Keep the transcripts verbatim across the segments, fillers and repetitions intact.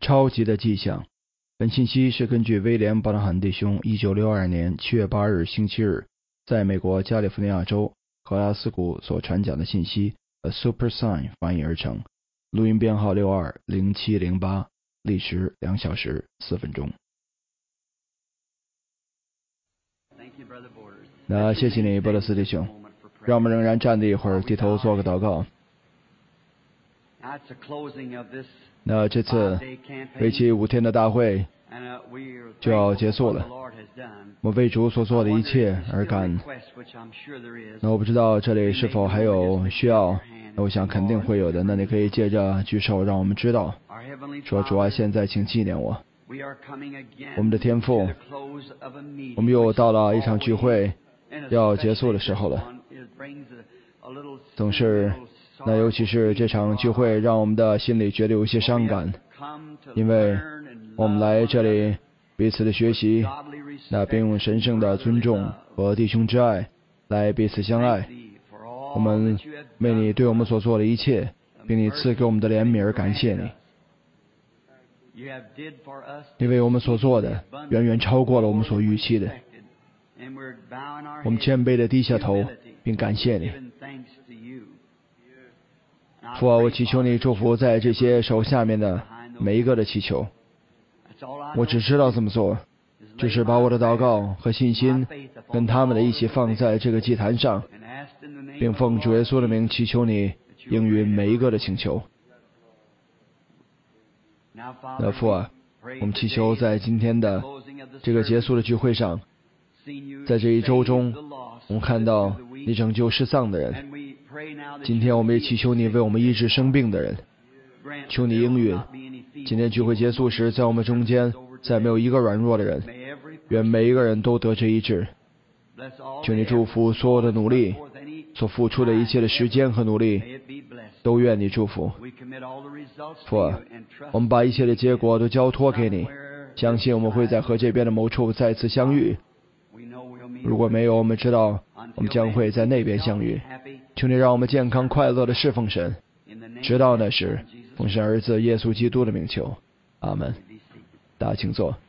超级的迹象。本信息是根据威廉·巴纳罕弟兄一九六二年七月八日星期日在美国加利福尼亚州格拉斯谷所传讲的信息 A Super Sign 翻译而成，录音编号六二零七零八，历时两小时四分钟。那谢谢你，波勒斯弟兄。让我们仍然站立一会儿，低头做个祷告。那这次为期五天的大会就要结束了，我为主所做的一切而感。那我不知道这里是否还有需要，那我想肯定会有的。那你可以借着举手让我们知道，说主啊，现在请纪念我。我们的天父，我们又到了一场聚会要结束的时候了。总是那尤其是这场聚会让我们的心里觉得有些伤感，因为我们来这里彼此的学习，那并用神圣的尊重和弟兄之爱来彼此相爱。我们为你对我们所做的一切，并你赐给我们的怜悯而感谢你，因为我们所做的远远超过了我们所预期的。我们谦卑地低下头并感谢你。父啊，我祈求你祝福在这些手下面的每一个的祈求。我只知道这么做，就是把我的祷告和信心跟他们的一起放在这个祭坛上，并奉主耶稣的名祈求你应允每一个的请求。那父啊，我们祈求在今天的这个结束的聚会上，在这一周中，我们看到你拯救失丧的人。今天我们也祈求你为我们医治生病的人，求你应允。今天聚会结束时，在我们中间再没有一个软弱的人，愿每一个人都得这医治。求你祝福所有的努力，所付出的一切的时间和努力，都愿你祝福。父啊，我们把一切的结果都交托给你，相信我们会在河这边的某处再次相遇。如果没有，我们知道我们将会在那边相遇。求你让我们健康快乐的侍奉神，直到那时，奉神儿子耶稣基督的名求，阿门。大家请坐。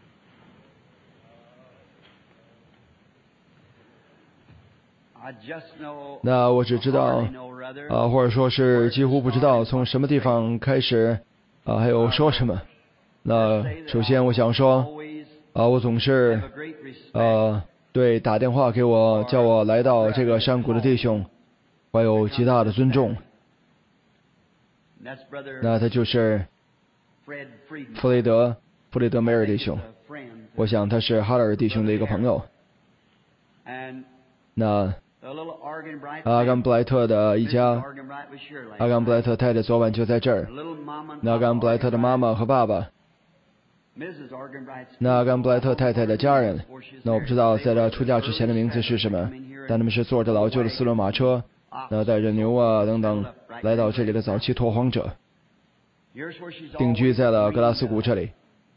那我只知道啊、呃，或者说是几乎不知道从什么地方开始啊、呃，还有说什么。那首先我想说啊、呃，我总是呃对打电话给我叫我来到这个山谷的弟兄怀有极大的尊重。那他就是弗雷德弗雷德梅尔弟兄，我想他是哈勒尔弟兄的一个朋友。那阿甘布莱特的一家，阿甘布莱特太太昨晚就在这儿。那阿甘布莱特的妈妈和爸爸，那阿甘布莱特太太的家人，那我不知道在他出嫁之前的名字是什么，但他们是坐着老旧的四轮马车，那带着牛啊等等来到这里的早期拓荒者，定居在了格拉斯谷这里。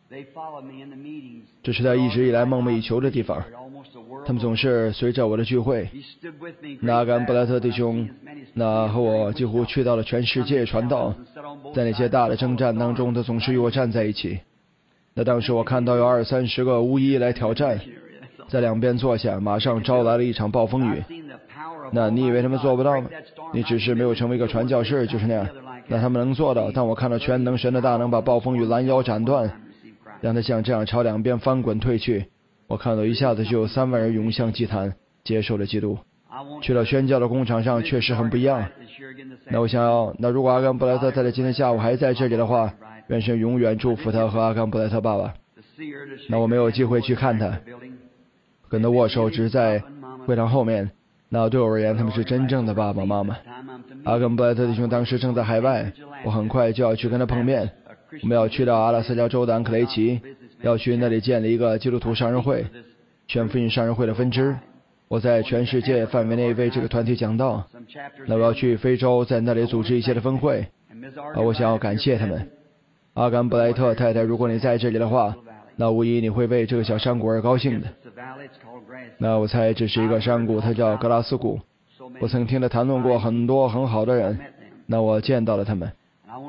这是他一直以来梦寐以求的地方。他们总是随着我的聚会。那阿甘布莱特弟兄，那和我几乎去到了全世界传道，在那些大的征战当中，他总是与我站在一起。那当时我看到有二三十个巫医来挑战，在两边坐下，马上招来了一场暴风雨。那你以为他们做不到吗？你只是没有成为一个传教士，就是那样。那他们能做到，但我看到全能神的大能把暴风雨拦腰斩断，让他像这样朝两边翻滚退去。我看到一下子就有三万人涌向祭坛，接受了基督。去了宣教的工场上确实很不一样。那我想要，那如果阿甘布莱特太太今天下午还在这里的话，愿神永远祝福他和阿甘布莱特爸爸。那我没有机会去看他，跟他握手只是在会场后面。那对我而言，他们是真正的爸爸妈妈。阿甘布莱特弟兄当时正在海外，我很快就要去跟他碰面。我们要去到阿拉斯加州的安克雷奇，要去那里建立一个基督徒商人会，全福音商人会的分支。我在全世界范围内为这个团体讲道。那我要去非洲，在那里组织一些的分会。啊，我想要感谢他们。阿甘布莱特太太，如果你在这里的话，那无疑你会为这个小山谷而高兴的。那我猜这是一个山谷，它叫格拉斯谷。我曾听他谈论过很多很好的人，那我见到了他们。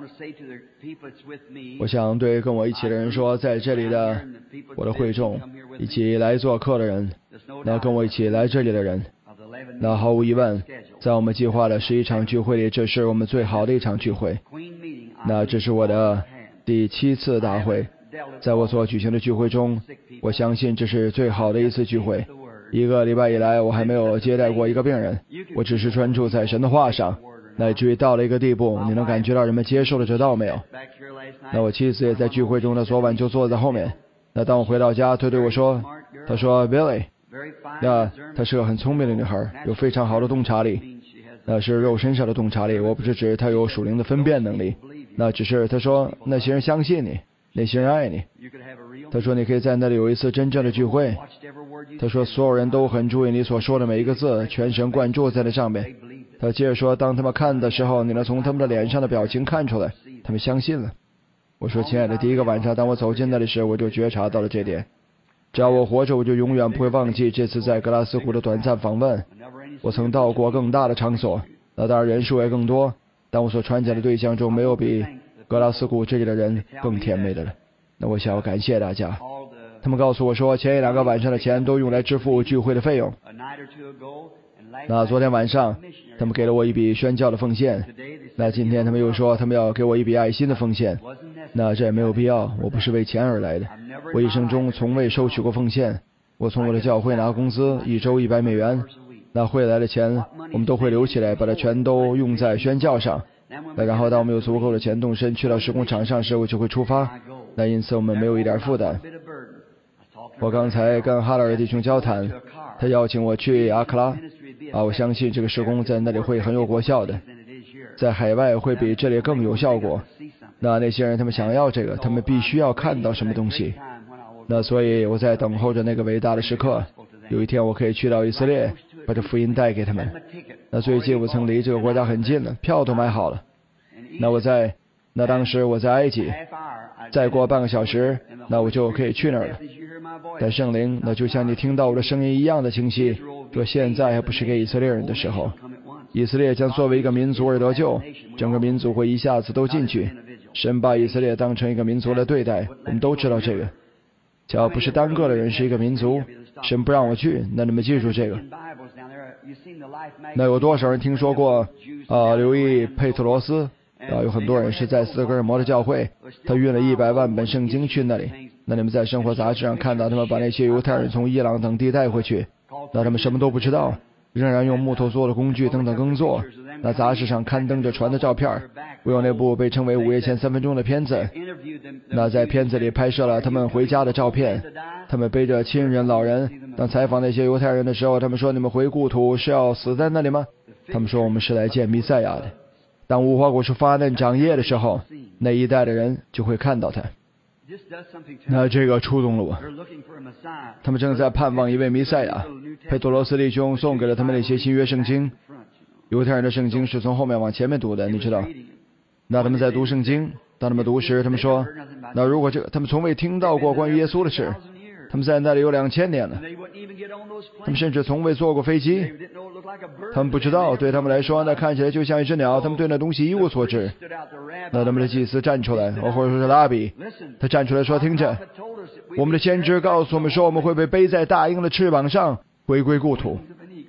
我想对跟我一起的人说，在这里的我的会众，以及来做客的人，那跟我一起来这里的人，那毫无疑问，在我们计划的十一场聚会里，这是我们最好的一场聚会。那这是我的第七次大会，在我所举行的聚会中，我相信这是最好的一次聚会。一个礼拜以来，我还没有接待过一个病人，我只是专注在神的话上，乃至于到了一个地步，你能感觉到人们接受了这道没有？那我妻子也在聚会中，她昨晚就坐在后面。那当我回到家，她对我说，她说 Billy， 那她是个很聪明的女孩，有非常好的洞察力，那是肉身上的洞察力，我不是指她有属灵的分辨能力，那只是她说那些人相信你，那些人爱你。她说你可以在那里有一次真正的聚会。她说所有人都很注意你所说的每一个字，全神贯注在那上面。她接着说，当他们看的时候，你能从他们的脸上的表情看出来，他们相信了。我说亲爱的，第一个晚上当我走进那里时，我就觉察到了这点。只要我活着，我就永远不会忘记这次在格拉斯湖的短暂访问。我曾到过更大的场所，那当然人数也更多，但我所传讲的对象中没有比格拉斯湖这里的人更甜美的了。那我想要感谢大家。他们告诉我说，前一两个晚上的钱都用来支付聚会的费用。那昨天晚上他们给了我一笔宣教的奉献，那今天他们又说他们要给我一笔爱心的奉献。那这也没有必要，我不是为钱而来的，我一生中从未收取过奉献。我从我的教会拿工资，一周一百美元，那汇来的钱我们都会留起来，把它全都用在宣教上。那然后当我们有足够的钱动身去到施工场上时，我就会出发。那因此我们没有一点负担。我刚才跟哈勒尔弟兄交谈，他邀请我去阿克拉啊，我相信这个施工在那里会很有果效的，在海外会比这里更有效果。那那些人他们想要这个，他们必须要看到什么东西。那所以我在等候着那个伟大的时刻，有一天我可以去到以色列，把这福音带给他们。那最近我曾离这个国家很近了，票都买好了。那我在那当时我在埃及，再过半个小时，那我就可以去那儿了。但圣灵，那就像你听到我的声音一样的清晰，说现在还不是给以色列人的时候。以色列将作为一个民族而得救，整个民族会一下子都进去。神把以色列当成一个民族来对待，我们都知道这个。只要不是单个的人是一个民族，神不让我去，那你们记住这个。那有多少人听说过啊、呃？留意佩特罗斯啊，有很多人是在斯德哥尔摩的教会，他运了一百万本圣经去那里。那你们在生活杂志上看到他们把那些犹太人从伊朗等地带回去，那他们什么都不知道，仍然用木头做的工具等等耕作。那杂志上刊登着船的照片，我有那部被称为午夜前三分钟的片子。那在片子里拍摄了他们回家的照片，他们背着亲人老人。当采访那些犹太人的时候，他们说，你们回故土是要死在那里吗？他们说，我们是来见弥赛亚的。当无花果树发嫩长叶的时候，那一代的人就会看到它。那这个触动了我，他们正在盼望一位弥赛亚。佩托罗斯弟兄送给了他们那些新约圣经，犹太人的圣经是从后面往前面读的，你知道。那他们在读圣经，当他们读时，他们说，那如果这个他们从未听到过关于耶稣的事，他们在那里有两千年了，他们甚至从未坐过飞机，他们不知道，对他们来说那看起来就像一只鸟，他们对那东西一无所知。那他们的祭司站出来，或者说是拉比，他站出来说，听着，我们的先知告诉我们说，我们会被背在大鹰的翅膀上回归故土。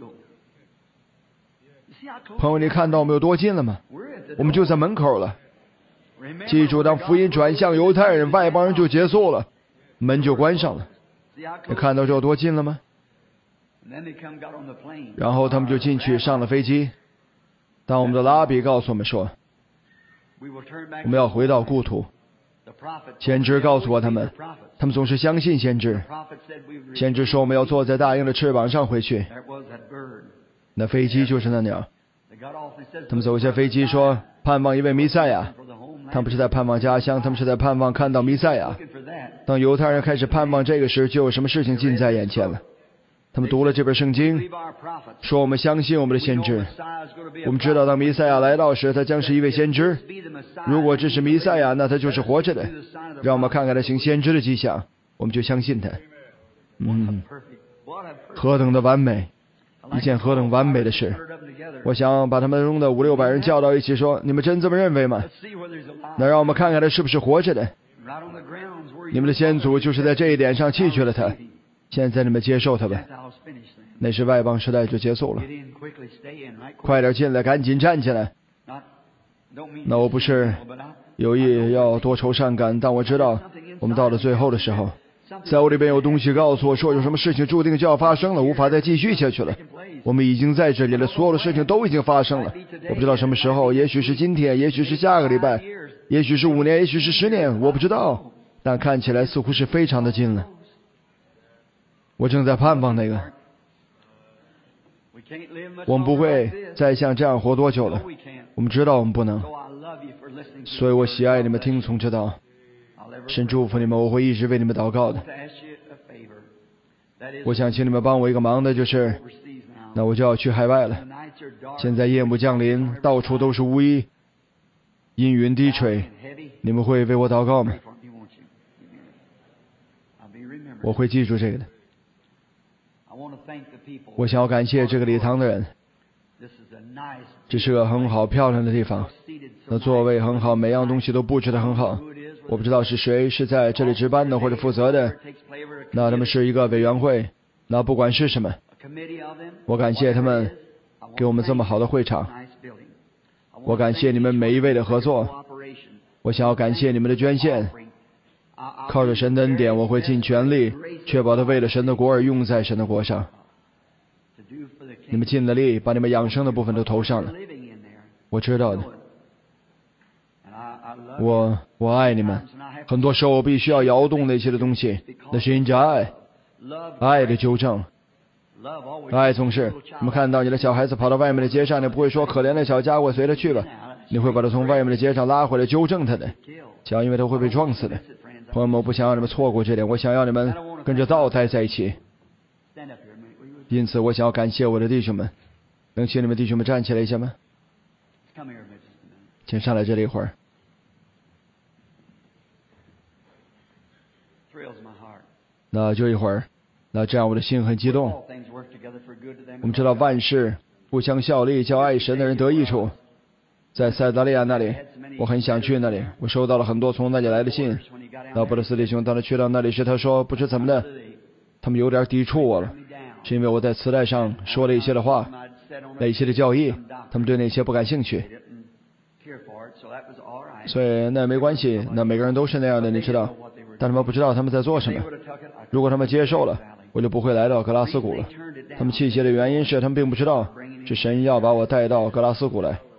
朋友，你看到我们有多近了吗？我们就在门口了。记住，当福音转向犹太人，外邦人就结束了，门就关上了。你看到这有多近了吗？然后他们就进去上了飞机。当我们的拉比告诉我们说，我们要回到故土。先知告诉我他们，他们总是相信先知。先知说我们要坐在大鹰的翅膀上回去。那飞机就是那鸟。他们走下飞机说，盼望一位弥赛亚。他们不是在盼望家乡，他们是在盼望看到弥赛亚。当犹太人开始盼望这个时，就有什么事情近在眼前了。他们读了这本圣经，说我们相信我们的先知。我们知道当弥赛亚来到时，他将是一位先知。如果这是弥赛亚，那他就是活着的。让我们看看他行先知的迹象，我们就相信他。嗯，何等的完美，一件何等完美的事。 我想把他们中的五六百人叫到一起说：你们真这么认为吗？那让我们看看他是不是活着的。你们的先祖就是在这一点上弃绝了他，现在你们接受他吧。那时外邦时代就结束了。快点进来，赶紧站起来。那我不是有意要多愁善感，但我知道我们到了最后的时候，在我里边有东西告诉我说，有什么事情注定就要发生了，无法再继续下去了。我们已经在这里了，所有的事情都已经发生了。我不知道什么时候，也许是今天，也许是下个礼拜，也许是五年，也许是十年，我不知道，但看起来似乎是非常的近了。我正在盼望那个。我们不会再像这样活多久了，我们知道我们不能，所以我喜爱你们听从这道。神祝福你们，我会一直为你们祷告的。我想请你们帮我一个忙的，就是那我就要去海外了。现在夜幕降临，到处都是乌衣，阴云低垂，你们会为我祷告吗？我会记住这个的。我想要感谢这个礼堂的人，这是个很好漂亮的地方，那座位很好，每样东西都布置得很好。我不知道是谁是在这里值班的或者负责的，那他们是一个委员会，那不管是什么，我感谢他们给我们这么好的会场，我感谢你们每一位的合作，我想要感谢你们的捐献。靠着神的恩典，我会尽全力确保他为了神的国而用在神的国上。你们尽了力，把你们养生的部分都投上了，我知道的。我我爱你们，很多时候我必须要摇动那些的东西，那是因着爱，爱的纠正。爱总是，我们看到你的小孩子跑到外面的街上，你不会说可怜的小家伙随他去吧，你会把他从外面的街上拉回来纠正他的，想因为他会被撞死的。朋友们，我不想让你们错过这点，我想要你们跟着道待在一起。因此我想要感谢我的弟兄们，能请你们弟兄们站起来一下吗？请上来这里一会儿。那就一会儿，那这样我的心很激动。我们知道万事互相效力，叫爱神的人得益处。在塞达利亚那里，我很想去那里，我收到了很多从那里来的信。那布勒斯弟兄当他去到那里时，他说不知怎么的，他们有点抵触我了，是因为我在磁带上说了一些的话，那一些的教义，他们对那些不感兴趣，所以那没关系，那每个人都是那样的，你知道，但他们不知道他们在做什么。如果他们接受了，我就不会来到格拉斯谷了。他们弃绝的原因是他们并不知道是神要把我带到格拉斯谷来。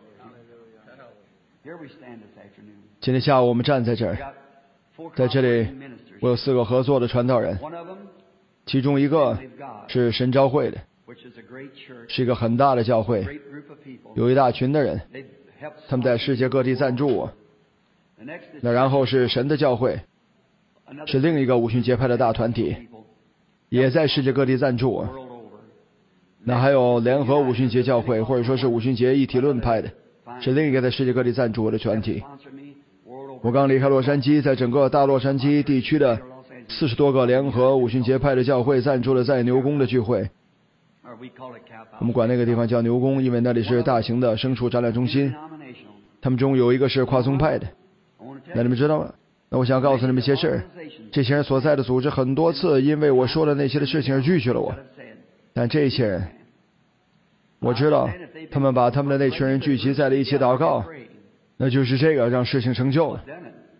今天下午我们站在这儿，在这里我有四个合作的传道人，其中一个是神召会的，是一个很大的教会，有一大群的人，他们在世界各地赞助我。那然后是神的教会，是另一个五旬节派的大团体，也在世界各地赞助我。那还有联合五旬节教会，或者说是五旬节一体论派的，是另一个在世界各地赞助我的团体。我刚离开洛杉矶，在整个大洛杉矶地区的四十多个联合五旬节派的教会赞助了在牛宫的聚会。我们管那个地方叫牛宫，因为那里是大型的牲畜展览中心。他们中有一个是跨宗派的，那你们知道吗？那我想告诉你们一些事儿。这些人所在的组织很多次因为我说的那些的事情而拒绝了我，但这些人，我知道他们把他们的那群人聚集在了一起祷告，那就是这个让事情成就了。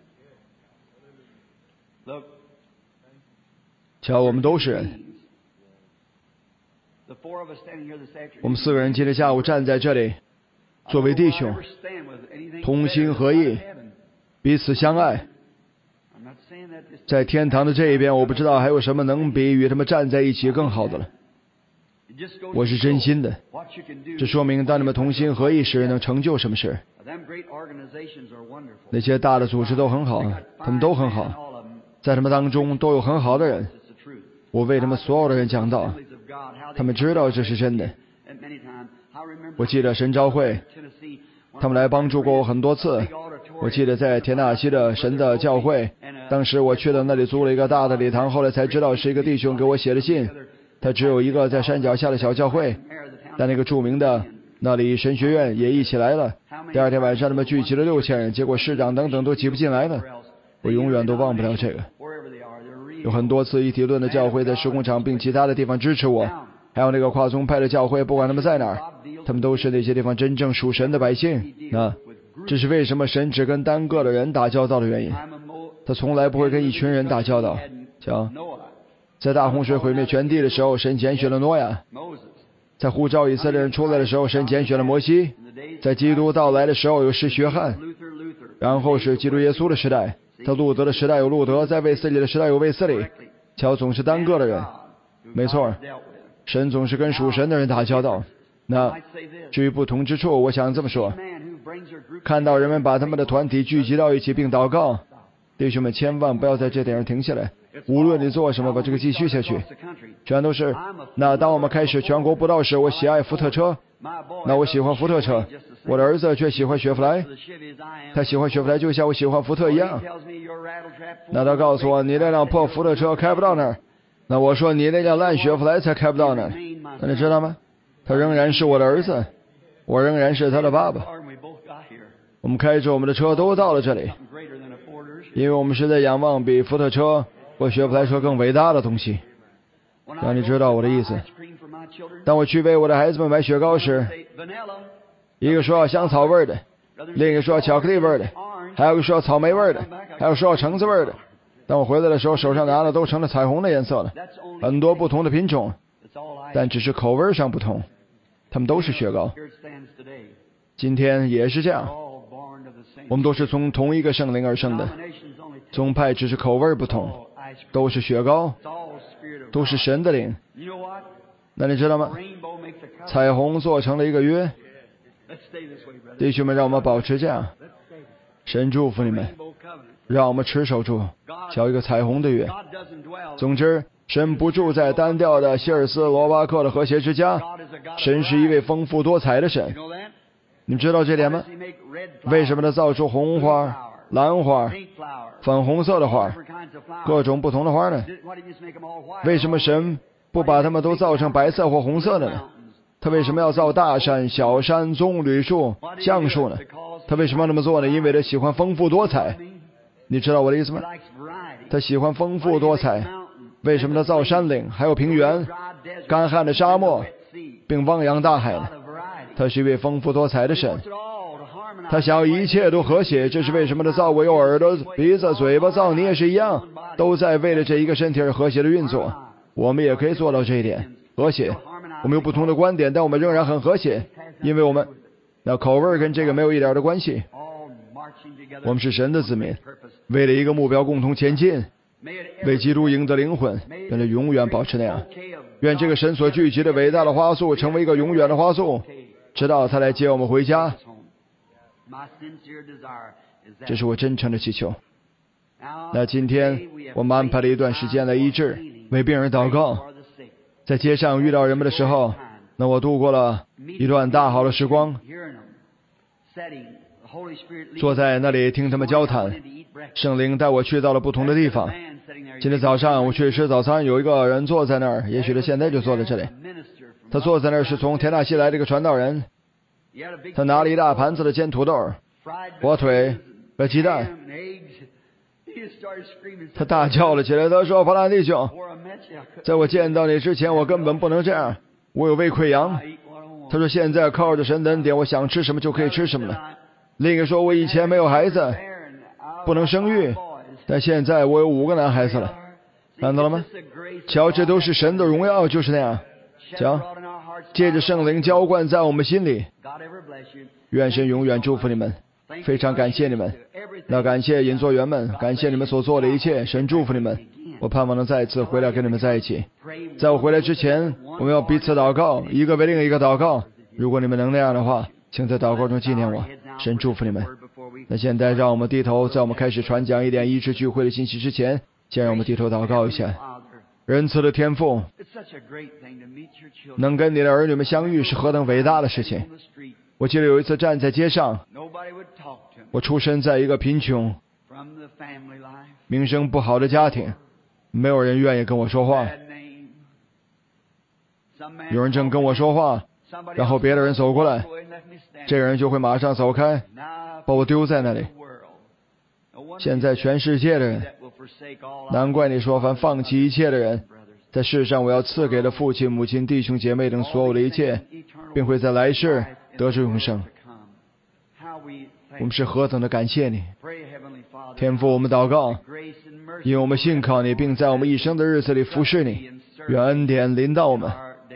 瞧，我们都是人。我们四个人今天下午站在这里，作为弟兄，同心合意，彼此相爱。在天堂的这一边，我不知道还有什么能比与他们站在一起更好的了。我是真心的，这说明当你们同心合意时，能成就什么事。那些大的组织都很好，他们都很好，在他们当中都有很好的人。我为他们所有的人讲道，他们知道这是真的。我记得神召会，他们来帮助过我很多次。我记得在田纳西的神的教会，当时我去到那里租了一个大的礼堂，后来才知道是一个弟兄给我写的信。他只有一个在山脚下的小教会，但那个著名的那里神学院也一起来了。第二天晚上他们聚集了六千人，结果市长等等都挤不进来了。我永远都忘不了这个。有很多次一体论的教会在施工场并其他的地方支持我，还有那个跨宗派的教会，不管他们在哪儿，他们都是那些地方真正属神的百姓。那这是为什么神只跟单个的人打交道的原因。他从来不会跟一群人打交道。瞧，在大洪水毁灭全地的时候，神拣选了挪亚；在呼召以色列人出来的时候，神拣选了摩西；在基督到来的时候，有施约翰；然后是基督耶稣的时代，在路德的时代有路德，在卫斯理的时代有卫斯理。瞧，总是单个的人。没错，神总是跟属神的人打交道。那至于不同之处，我想这么说：看到人们把他们的团体聚集到一起并祷告，弟兄们千万不要在这点上停下来，无论你做什么，把这个继续下去。全都是。那当我们开始全国布道时，我喜爱福特车，那我喜欢福特车，我的儿子却喜欢雪佛兰，他喜欢雪佛兰就像我喜欢福特一样。那他告诉我，你那辆破福特车开不到那儿，那我说你那辆烂雪佛兰才开不到那儿。那你知道吗？他仍然是我的儿子，我仍然是他的爸爸。我们开着我们的车都到了这里，因为我们是在仰望比福特车或雪佛兰车更伟大的东西。让你知道我的意思。当我去为我的孩子们买雪糕时，一个说要香草味的，另一个说要巧克力味的，还有一个说要草莓味的，还有说要橙子味的。当我回来的时候，手上拿的都成了彩虹的颜色了，很多不同的品种，但只是口味上不同，它们都是雪糕。今天也是这样，我们都是从同一个圣灵而生的，宗派只是口味不同，都是雪糕，都是神的灵。那你知道吗？彩虹做成了一个约。弟兄们，让我们保持这样。神祝福你们，让我们持守住，敲一个彩虹的约。总之，神不住在单调的希尔斯罗巴克的和谐之家，神是一位丰富多彩的神。你知道这点吗？为什么他造出红花、蓝花、粉红色的花，各种不同的花呢？为什么神不把它们都造成白色或红色的呢？他为什么要造大山、小山、棕榈树、橡树呢？他为什么要那么做呢？因为他喜欢丰富多彩。你知道我的意思吗？他喜欢丰富多彩。为什么他造山岭，还有平原、干旱的沙漠，并汪洋大海呢？他是一位丰富多彩的神。他想要一切都和谐，这是为什么他造我有耳朵、鼻子、嘴巴，造你也是一样，都在为了这一个身体而和谐的运作。我们也可以做到这一点，和谐。我们有不同的观点，但我们仍然很和谐，因为我们那口味跟这个没有一点的关系。我们是神的子民，为了一个目标共同前进，为基督赢得灵魂，愿它永远保持那样。愿这个神所聚集的伟大的花束成为一个永远的花束，直到他来接我们回家。这是我真诚的祈求。那今天我们安排了一段时间来医治，为病人祷告。在街上遇到人们的时候，那我度过了一段大好的时光，坐在那里听他们交谈。圣灵带我去到了不同的地方。今天早上我去吃早餐，有一个人坐在那儿，也许他现在就坐在这里。他坐在那儿是从田纳西来的一个传道人，他拿了一大盘子的煎土豆、火腿和鸡蛋。他大叫了起来，他说：“法兰弟兄，在我见到你之前，我根本不能这样，我有胃溃疡。”他说：“现在靠着神的恩典，我想吃什么就可以吃什么了。”另一个说：“我以前没有孩子，不能生育，但现在我有五个男孩子了。”看到了吗？瞧，这都是神的荣耀，就是那样。瞧，借着圣灵浇灌在我们心里。愿神永远祝福你们，非常感谢你们。那感谢引座员们，感谢你们所做的一切，神祝福你们。我盼望能再一次回来跟你们在一起。在我回来之前，我们要彼此祷告，一个为另一个祷告。如果你们能那样的话，请在祷告中纪念我。神祝福你们。那现在让我们低头，在我们开始传讲一点医治聚会的信息之前，先让我们低头祷告一下。仁慈的天父，能跟你的儿女们相遇是何等伟大的事情。我记得有一次站在街上，我出生在一个贫穷、名声不好的家庭，没有人愿意跟我说话。有人正跟我说话， 然后别的人走过来，这个人就会马上走开，把我丢在那里。现在全世界的人，难怪你说凡放弃一切的人，在世上我要赐给了父亲、母亲、弟兄姐妹等所有的一切，并会在来世得着永生。我们是何等的感谢你，天父，我们祷告，因为我们信靠你，并在我们一生的日子里服侍你，愿恩典临到我们。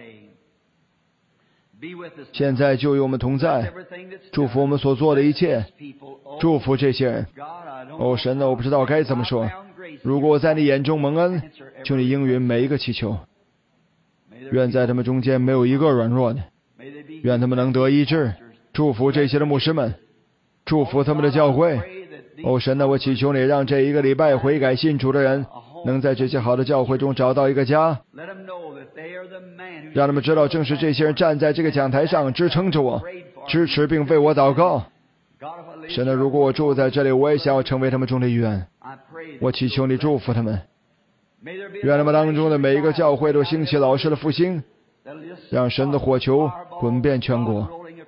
现在就与我们同在，祝福我们所做的一切，祝福这些人。哦，神啊，我不知道该怎么说。如果我在你眼中蒙恩，求你应允每一个祈求。愿在他们中间没有一个软弱的，愿他们能得医治。祝福这些的牧师们，祝福他们的教会。哦，神啊，我祈求你让这一个礼拜悔改信主的人，能在这些好的教会中找到一个家，让他们知道正是这些人站在这个讲台上支撑着我，支持并为我祷告。神啊，如果我住在这里，我也想要成为他们中的一员。我祈求你祝福他们，愿他们当中的每一个教会都兴起老师的复兴，让神的火球滚遍全国。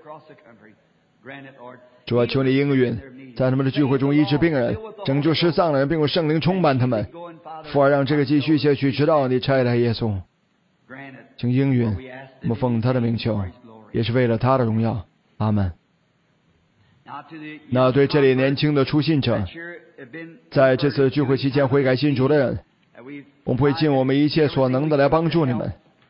主啊，求你应允，在他们的聚会中医治病人，拯救失丧的人，并用圣灵充满他们。父啊，让这个继续下去，直到你差来耶稣。请应允，我们奉他的名求，也是为了他的荣耀。阿门。那对这里年轻的初信者，在这次聚会期间悔改信主的人，我们会尽我们一切所能的来帮助你们。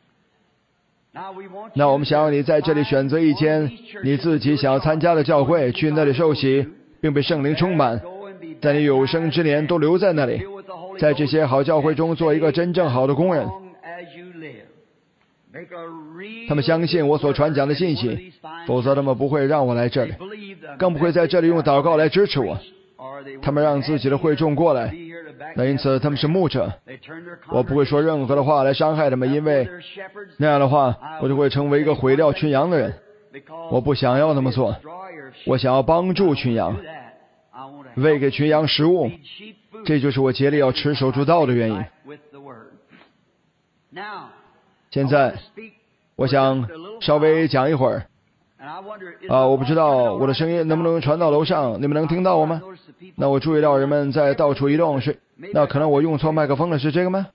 那我们想要你在这里选择一间你自己想要参加的教会，去那里受洗，并被圣灵充满，在你有生之年都留在那里，在这些好教会中做一个真正好的工人。他们相信我所传讲的信息，否则他们不会让我来这里，更不会在这里用祷告来支持我。他们让自己的会众过来，那因此他们是牧者。我不会说任何的话来伤害他们，因为那样的话我就会成为一个毁掉群羊的人。我不想要那么做，我想要帮助群羊，喂给群羊食物，这就是我竭力要持守住道的原因。现在我想稍微讲一会儿啊，我不知道我的声音能不能传到楼上，你们能听到我吗？那我注意到人们在到处移动，是那可能我用错麦克风了，是这个吗？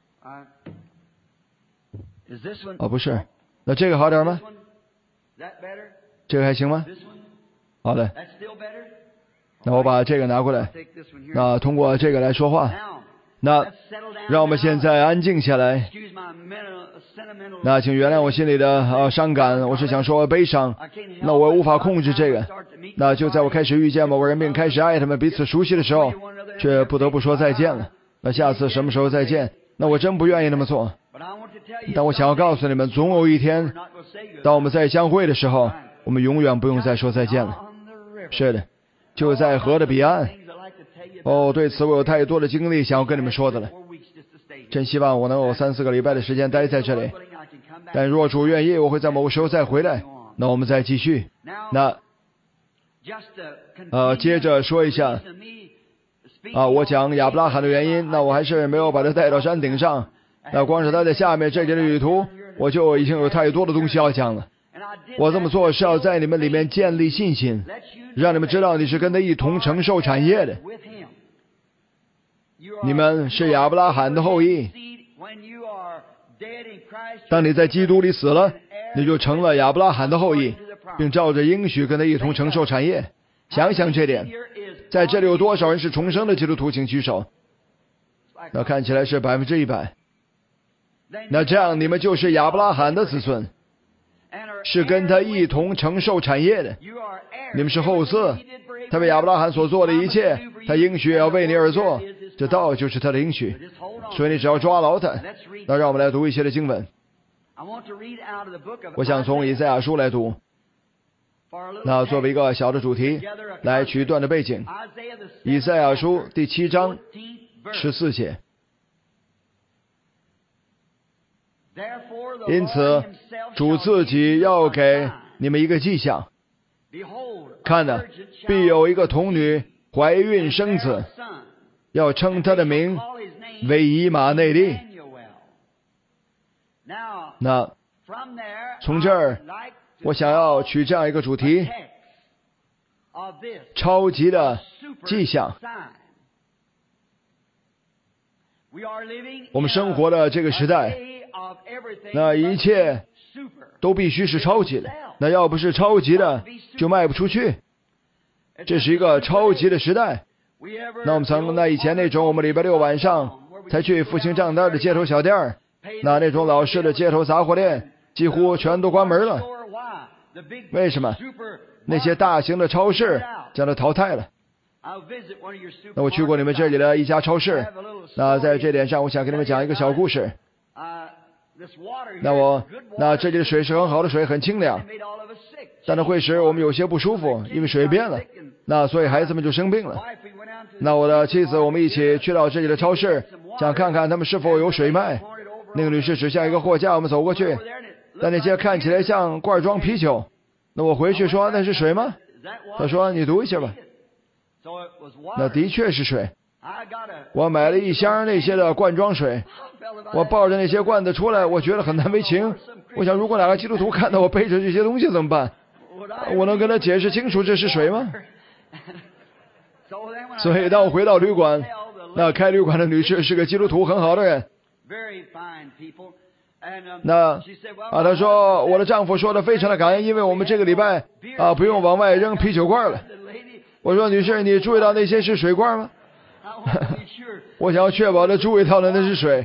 哦，不是，那这个好点吗？这个还行吗？好的，那我把这个拿过来，那通过这个来说话。那让我们现在安静下来。那请原谅我心里的呃伤感，我是想说悲伤，那我无法控制这个。那就在我开始遇见某个人并开始爱他们，彼此熟悉的时候，却不得不说再见了。那下次什么时候再见？那我真不愿意那么做。但我想要告诉你们，总有一天，当我们再相会的时候，我们永远不用再说再见了。是的，就在河的彼岸。哦，对此我有太多的经历想要跟你们说的了。真希望我能有三四个礼拜的时间待在这里，但若主愿意，我会在某个时候再回来。那我们再继续。那呃，接着说一下啊，我讲亚伯拉罕的原因，那我还是没有把他带到山顶上。那光是他在下面这节的旅途，我就已经有太多的东西要讲了。我这么做是要在你们里面建立信心，让你们知道你是跟他一同承受产业的。你们是亚伯拉罕的后裔，当你在基督里死了，你就成了亚伯拉罕的后裔，并照着应许跟他一同承受产业。想想这点，在这里有多少人是重生的基督徒，请举手。那看起来是百分之一百。那这样你们就是亚伯拉罕的子孙，是跟他一同承受产业的。你们是后嗣，他为亚伯拉罕所做的一切，他应许要为你而做，这道就是他的应许，所以你只要抓牢他。那让我们来读一些的经文。我想从以赛亚书来读，那作为一个小的主题来取一段的背景。以赛亚书第七章十四节。因此主自己要给你们一个迹象，看哪，必有一个童女怀孕生子，要称他的名为以马内利。那从这儿，我想要取这样一个主题：超级的迹象。我们生活的这个时代，那一切都必须是超级的，那要不是超级的，就卖不出去。这是一个超级的时代。那我们曾那以前那种我们礼拜六晚上才去复兴账单的街头小店儿，那那种老式的街头杂货店几乎全都关门了。为什么？那些大型的超市将它淘汰了。那我去过你们这里的一家超市，那在这点上我想跟你们讲一个小故事。那我那这里的水是很好的水，很清凉，但它会使我们有些不舒服，因为水变了，那所以孩子们就生病了。那我的妻子我们一起去到这里的超市，想看看他们是否有水卖。那个女士指向一个货架，我们走过去，但那些看起来像罐装啤酒。那我回去说那是水吗？她说你读一下吧。那的确是水。我买了一箱那些的罐装水，我抱着那些罐子出来，我觉得很难为情。我想如果哪个基督徒看到我背着这些东西怎么办？我能跟他解释清楚这是水吗？所以当我回到旅馆，那开旅馆的女士是个基督徒，很好的人。那啊，她说我的丈夫说的非常的感恩，因为我们这个礼拜啊不用往外扔啤酒罐了。我说女士，你注意到那些是水罐吗？我想要确保的注意到的那是水。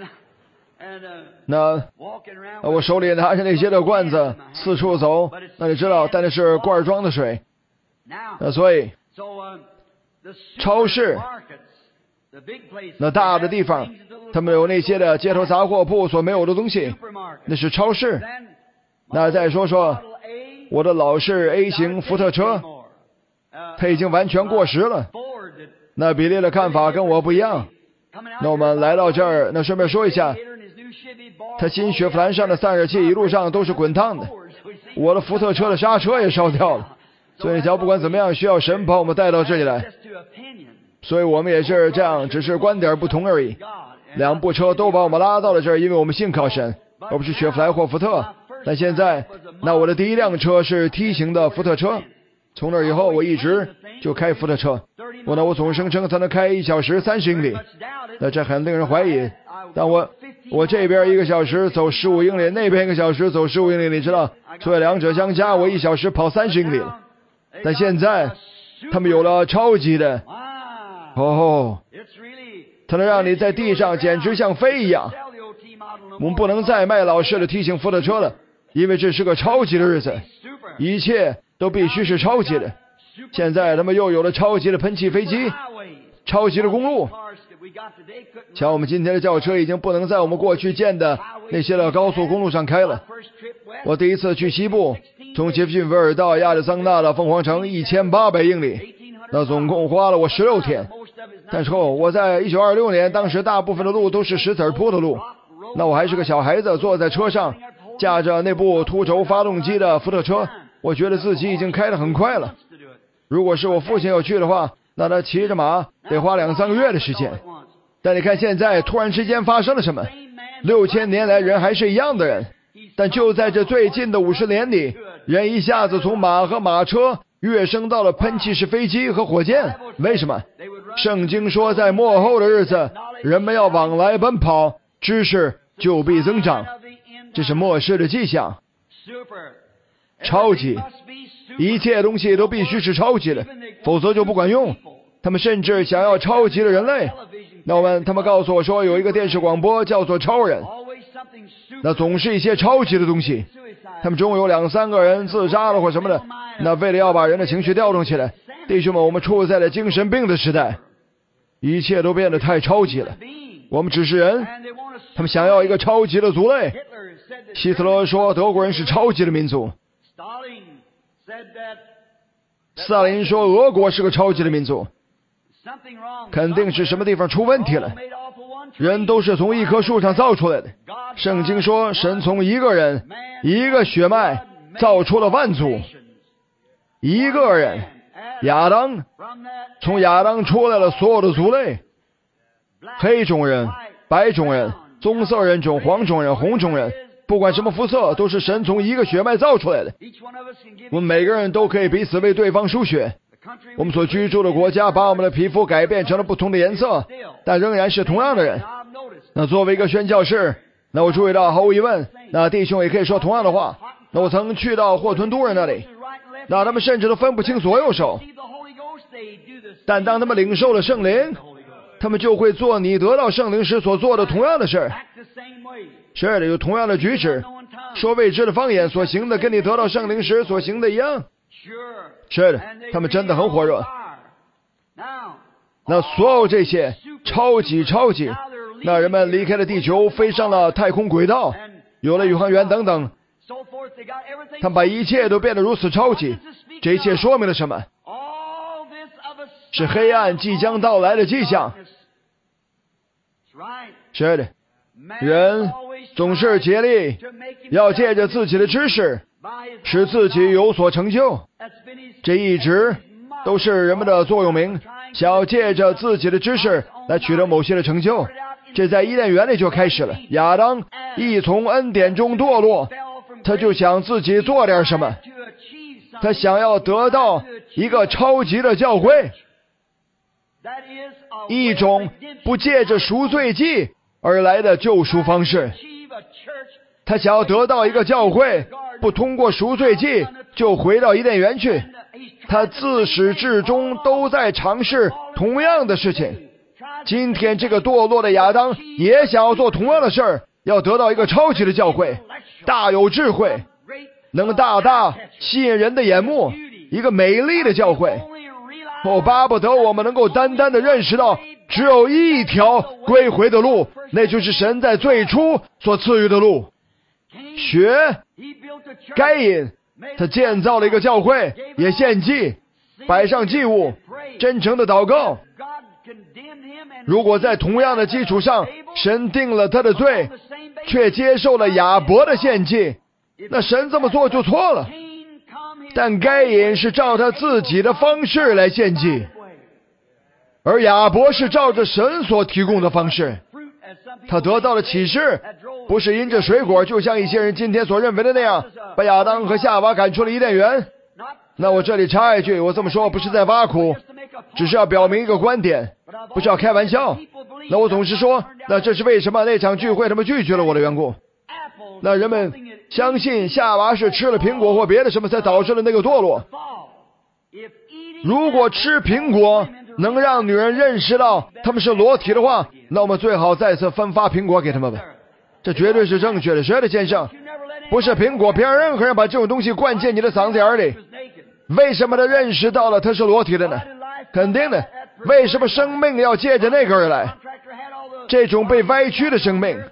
那我手里拿着那些的罐子四处走，那你知道但那是罐装的水。那所以超市那大的地方，他们有那些的街头杂货铺所没有的东西，那是超市。那再说说我的老式 A 型福特车，它已经完全过时了。那比利的看法跟我不一样。那我们来到这儿，那顺便说一下，他新雪佛兰上的散热器一路上都是滚烫的，我的福特车的刹车也烧掉了。所以只要不管怎么样，需要神把我们带到这里来。所以我们也是这样，只是观点不同而已。两部车都把我们拉到了这儿，因为我们信靠神，而不是雪佛兰或福特。但现在，那我的第一辆车是 T 型的福特车。从那以后，我一直就开福特车。我呢，我总声称它能开一小时三十英里，那这很令人怀疑。但我我这边一个小时走十五英里，那边一个小时走十五英里，你知道，所以两者相加，我一小时跑三十英里了。但现在，他们有了超级的，哦，它能让你在地上简直像飞一样。我们不能再卖老式的 T 型福特车了，因为这是个超级的日子，一切都必须是超级的。现在他们又有了超级的喷气飞机，超级的公路。像我们今天的轿车已经不能在我们过去建的那些的高速公路上开了。我第一次去西部，从杰弗逊维尔到亚利桑那的凤凰城一千八百英里，那总共花了我十六天。但是后我在一九二六年，当时大部分的路都是石子铺的路，那我还是个小孩子，坐在车上驾着那部秃轴发动机的福特车，我觉得自己已经开得很快了。如果是我父亲要去的话，那他骑着马得花两三个月的时间。但你看现在突然之间发生了什么？六千年来人还是一样的人，但就在这最近的五十年里，人一下子从马和马车跃升到了喷气式飞机和火箭。为什么？圣经说在末后的日子，人们要往来奔跑，知识就必增长。这是末世的迹象。超级，一切东西都必须是超级的，否则就不管用。他们甚至想要超级的人类。那我们他们告诉我说有一个电视广播叫做超人，那总是一些超级的东西。他们中有两三个人自杀了或什么的，那为了要把人的情绪调动起来。弟兄们，我们处在了精神病的时代，一切都变得太超级了。我们只是人，他们想要一个超级的族类。希特勒说德国人是超级的民族，斯大林说俄国是个超级的民族。肯定是什么地方出问题了。人都是从一棵树上造出来的。圣经说神从一个人一个血脉造出了万族。一个人亚当，从亚当出来了所有的族类，黑种人、白种人、棕色人种、黄种人、红种人， 不管什么肤色，都是神从一个血脉造出来的。我们每个人都可以彼此为对方输血。我们所居住的国家把我们的皮肤改变成了不同的颜色，但仍然是同样的人。那作为一个宣教士，那我注意到，毫无疑问，那弟兄也可以说同样的话。那我曾去到霍屯都人那里，那他们甚至都分不清左右手，但当他们领受了圣灵，他们就会做你得到圣灵时所做的同样的事。是的，有同样的举止，说未知的方言，所行的跟你得到圣灵时所行的一样。是的，他们真的很火热。那所有这些超级超级，那人们离开了地球，飞上了太空轨道，有了宇航员等等，他们把一切都变得如此超级。这一切说明了什么？是黑暗即将到来的迹象。是的，人总是竭力要借着自己的知识使自己有所成就，这一直都是人们的座右铭，想要借着自己的知识来取得某些的成就。这在伊甸园里就开始了。亚当一从恩典中堕落，他就想自己做点什么，他想要得到一个超级的教会，一种不借着赎罪祭而来的救赎方式。他想要得到一个教会，不通过赎罪祭就回到伊甸园去。他自始至终都在尝试同样的事情。今天这个堕落的亚当也想要做同样的事儿，要得到一个超级的教会，大有智慧，能大大吸引人的眼目，一个美丽的教会。我巴不得我们能够单单的认识到，只有一条归回的路，那就是神在最初所赐予的路。学该隐，他建造了一个教会，也献祭，摆上祭物，真诚的祷告。如果在同样的基础上，神定了他的罪，却接受了亚伯的献祭，那神这么做就错了。但该隐是照他自己的方式来献祭，而亚伯是照着神所提供的方式。他得到了启示，不是因着水果，就像一些人今天所认为的那样，把亚当和夏娃赶出了伊甸园。那我这里插一句，我这么说不是在挖苦，只是要表明一个观点，不是要开玩笑。那我总是说，那这是为什么那场聚会他们拒绝了我的缘故。那人们相信夏娃是吃了苹果或别的什么才导致了那个堕落。如果吃苹果能让女人认识到他们是裸体的话，那我们最好再次分发苹果给他们吧。这绝对是正确的。谁的先生？不是苹果，别让任何人把这种东西灌进你的嗓子眼里。为什么他认识到了他是裸体的呢？肯定的。为什么生命要借着那个而来？这种被歪曲的生命。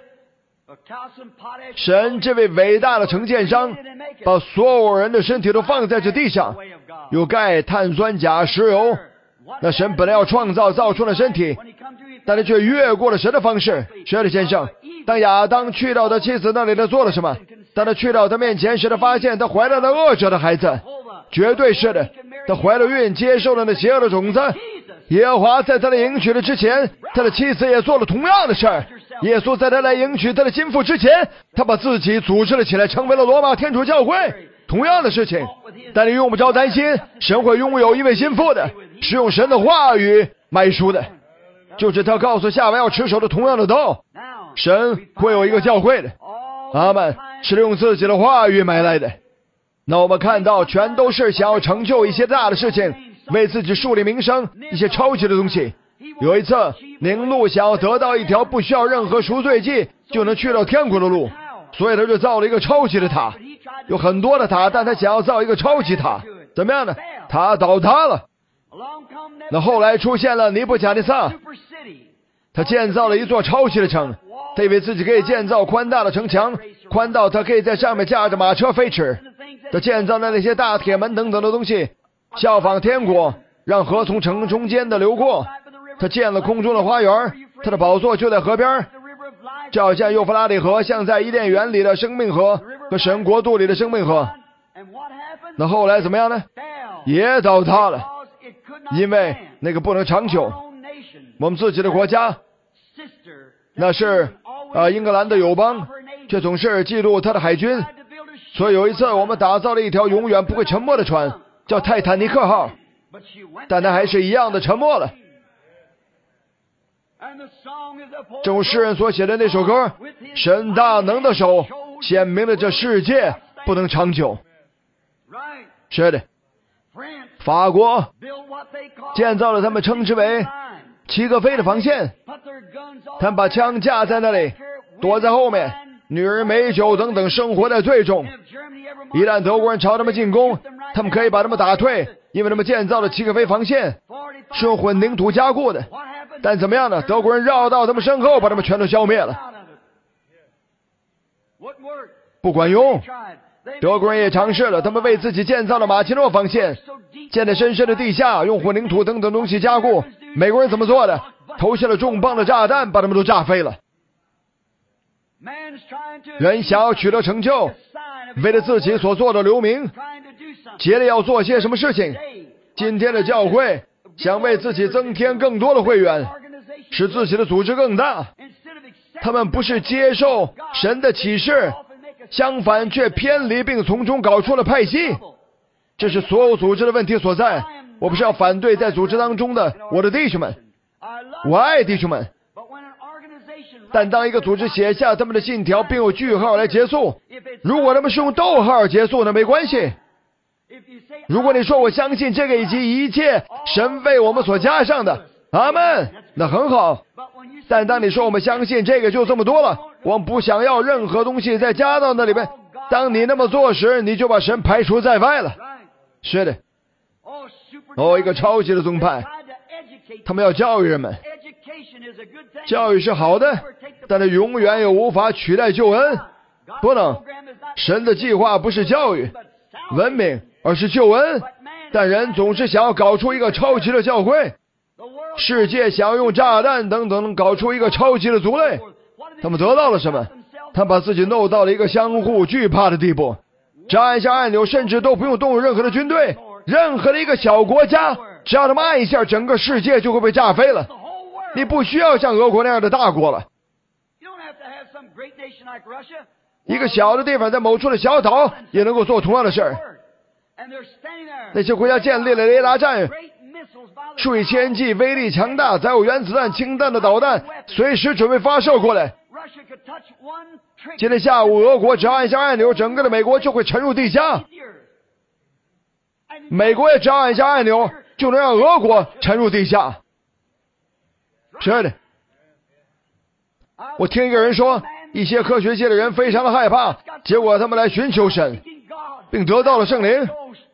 神这位伟大的承建商把所有人的身体都放在这地上，有钙、碳酸钾、石油。那神本来要创造造出了身体，但他却越过了神的方式。神的先生，当亚当去到他妻子那里，他做了什么？当他去到他面前时，他发现他怀了那恶者的孩子。绝对是的，他怀了孕，接受了那邪恶的种子。耶和华在他来迎娶的之前，他的妻子也做了同样的事儿。耶稣在他来迎娶他的心腹之前，他把自己组织了起来，成为了罗马天主教会。同样的事情，但你用不着担心，神会拥有一位心腹的，是用神的话语买书的，就是他告诉夏娃要持守的同样的道。神会有一个教会的，阿们，是用自己的话语买来的。那我们看到全都是想要成就一些大的事情，为自己树立名声，一些超级的东西。有一次宁禄想要得到一条不需要任何赎罪祭就能去到天国的路，所以他就造了一个超级的塔。有很多的塔，但他想要造一个超级塔，怎么样呢？塔倒塌了。那后来出现了尼布甲尼撒，他建造了一座超级的城，他以为自己可以建造宽大的城墙，宽到他可以在上面驾着马车飞驰。他建造了那些大铁门等等的东西，效仿天国，让河从城中间的流过。他建了空中的花园，他的宝座就在河边，就好像幼发拉底河，像在伊甸园里的生命河和神国度里的生命河。那后来怎么样呢？也倒塌了，因为那个不能长久。我们自己的国家，那是呃英格兰的友邦， 却总是记录他的海军。所以有一次，我们打造了一条永远不会沉没的船，叫泰坦尼克号，但它还是一样的沉没了。正如诗人所写的那首歌，神大能的手显明了这世界不能长久。是的，法国建造了他们称之为齐格菲的防线，他们把枪架在那里，躲在后面，女人美酒等等，生活在最中。一旦德国人朝他们进攻，他们可以把他们打退，因为他们建造了齐格菲防线是用混凝土加固的。但怎么样呢？德国人绕到他们身后，把他们全都消灭了。不管用。德国人也尝试了，他们为自己建造了马奇诺防线，建在深深的地下，用混凝土等等东西加固。美国人怎么做的？投下了重磅的炸弹，把他们都炸飞了。人想要取得成就，为了自己所做的留名，竭力要做些什么事情。今天的教会想为自己增添更多的会员，使自己的组织更大。他们不是接受神的启示，相反却偏离并从中搞出了派系。这是所有组织的问题所在。我不是要反对在组织当中的我的弟兄们，我爱弟兄们，但当一个组织写下他们的信条并用句号来结束，如果他们是用逗号结束，那没关系。如果你说我相信这个以及一切神为我们所加上的，阿们，那很好。但当你说我们相信这个就这么多了，我们不想要任何东西再加到那里面，当你那么做时，你就把神排除在外了。是的。哦，一个超级的宗派，他们要教育人们。教育是好的，但它永远也无法取代救恩。不能。神的计划不是教育文明，而是救恩。但人总是想要搞出一个超级的教会，世界想要用炸弹等等搞出一个超级的族类。他们得到了什么？他们把自己弄到了一个相互惧怕的地步。只要按下按钮，甚至都不用动用任何的军队，任何的一个小国家，只要他们按一下，整个世界就会被炸飞了。你不需要像俄国那样的大国了。一个小的地方，在某处的小岛也能够做同样的事儿。那些国家建立了雷达站，数以千计、威力强大、载有原子弹、氢弹的导弹，随时准备发射过来。今天下午，俄国只要按下按钮，整个的美国就会沉入地下。美国也只要按下按钮，就能让俄国沉入地下。是的。我听一个人说，一些科学界的人非常的害怕，结果他们来寻求神，并得到了圣灵。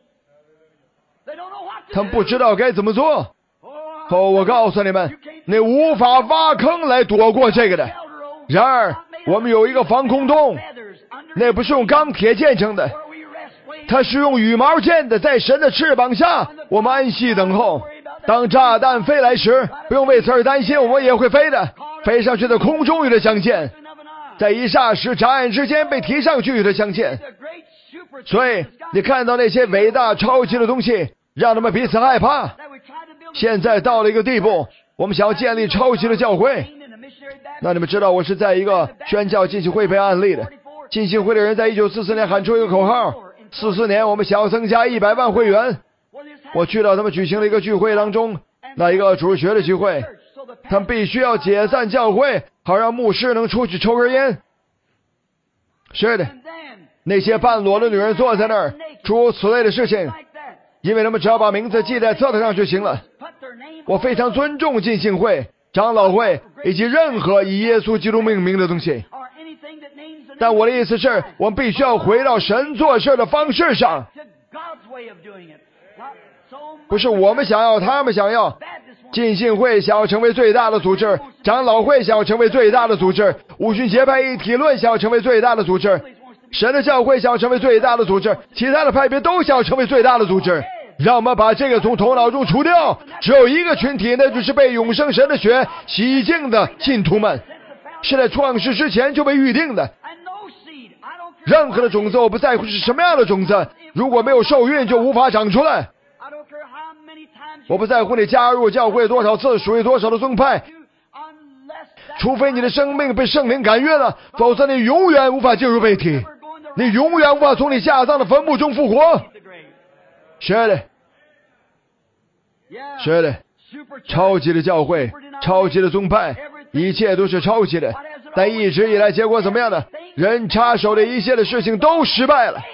他们不知道该怎么做。哦，我告诉你们，你无法挖坑来躲过这个的。然而，我们有一个防空洞，那不是用钢铁建成的，它是用羽毛建的，在神的翅膀下，我们安息等候。当炸弹飞来时，不用为此而担心，我们也会飞的，飞上去的空中与它相见，在一霎时眨眼之间被提上去与它相见。所以你看到那些伟大超级的东西，让他们彼此害怕。现在到了一个地步，我们想要建立超级的教会。那你们知道我是在一个宣教浸信会被案例的。浸信会的人在一九四四年喊出一个口号，四四年我们想要增加一百万会员。我去到他们举行了一个聚会当中，那一个主学的聚会，他们必须要解散教会，好让牧师能出去抽根烟。是的，那些半裸的女人坐在那儿，诸如此类的事情，因为他们只要把名字记在册子上就行了。我非常尊重浸信会、长老会以及任何以耶稣基督命名的东西，但我的意思是，我们必须要回到神做事的方式上，不是我们想要，他们想要。浸信会想要成为最大的组织，长老会想要成为最大的组织，五旬节派一体论想要成为最大的组织，神的教会想要成为最大的组织，其他的派别都想要成为最大的组织。让我们把这个从头脑中除掉，只有一个群体，那就是被永生神的血洗净的信徒们，是在创世之前就被预定的。任何的种子，我不在乎是什么样的种子，如果没有受孕就无法长出来。我不在乎你加入教会多少次，属于多少的宗派， 除非你的生命被圣灵感悦了，否则你永远无法进入被体，你永远无法从你下葬的坟墓中复活。是的，是的，超级的教会，超级的宗派，一切都是超级的，但一直以来结果怎么样呢？人插手的一切的事情都失败了。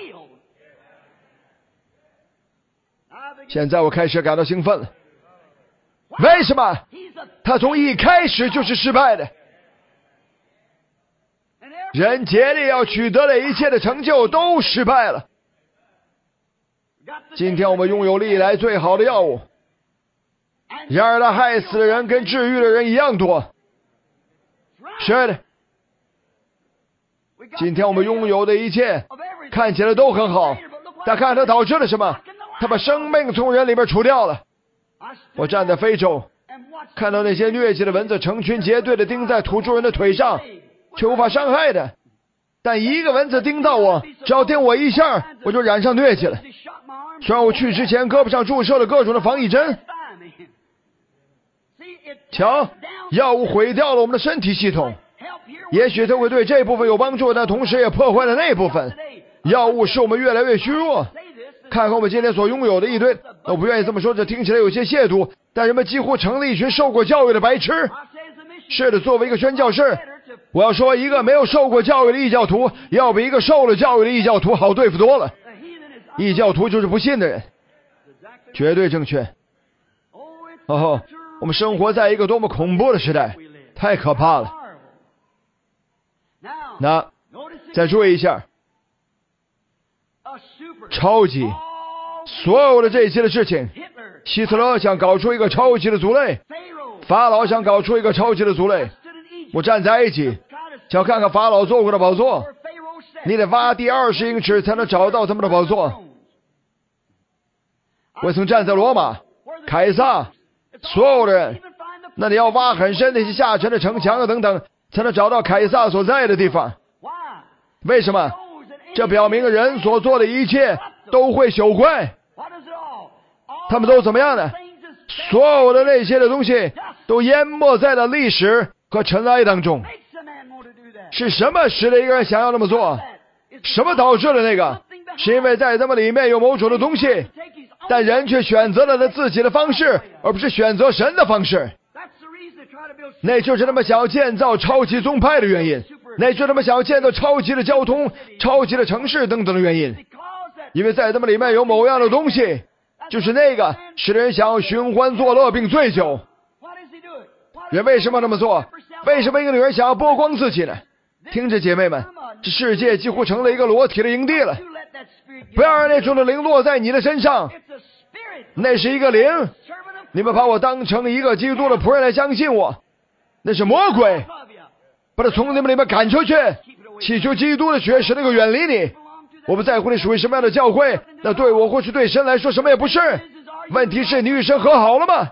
现在我开始感到兴奋了，为什么？他从一开始就是失败的。人竭力要取得的一切的成就都失败了。今天我们拥有历来最好的药物，然而他害死的人跟治愈的人一样多。是的，今天我们拥有的一切看起来都很好，但看它导致了什么？他把生命从人里边除掉了。我站在非洲，看到那些疟疾的蚊子成群结队的叮在土著人的腿上，却无法伤害的。但一个蚊子叮到我，只要叮我一下，我就染上疟疾了。虽然我去之前胳膊上注射了各种的防疫针。瞧，药物毁掉了我们的身体系统，也许它会对这部分有帮助，但同时也破坏了那部分。药物使我们越来越虚弱。看看我们今天所拥有的一堆，我不愿意这么说，这听起来有些亵渎，但人们几乎成了一群受过教育的白痴。是的，作为一个宣教士，我要说，一个没有受过教育的异教徒要比一个受了教育的异教徒好对付多了。异教徒就是不信的人，绝对正确。哦，我们生活在一个多么恐怖的时代，太可怕了。那再注意一下，超级所有的这一切的事情，希特勒想搞出一个超级的族类，法老想搞出一个超级的族类。我站在埃及，想看看法老做过的宝座，你得挖地二十英尺才能找到他们的宝座。我曾站在罗马、凯撒，所有的人，那你要挖很深那些下沉的城墙啊等等，才能找到凯撒所在的地方。为什么？这表明人所做的一切都会朽坏。他们都怎么样呢？所有的那些的东西都淹没在了历史和尘埃当中。是什么使得一个人想要那么做？什么导致了那个？是因为在他们里面有某种的东西，但人却选择了他自己的方式，而不是选择神的方式。那就是他们想要建造超级宗派的原因，那就是他们想要建造超级的交通、超级的城市等等的原因。因为在他们里面有某样的东西，就是那个使人想要寻欢作乐并醉酒。人为什么那么做？为什么一个女人想要剥光自己呢？听着，姐妹们，这世界几乎成了一个裸体的营地了。不要让那种的灵落在你的身上，那是一个灵。你们把我当成一个基督的仆人来相信我，那是魔鬼。把他从你们里面赶出去，祈求基督的血使那个远离你。我不在乎你属于什么样的教会，那对我或是对神来说什么也不是。问题是你与神和好了吗？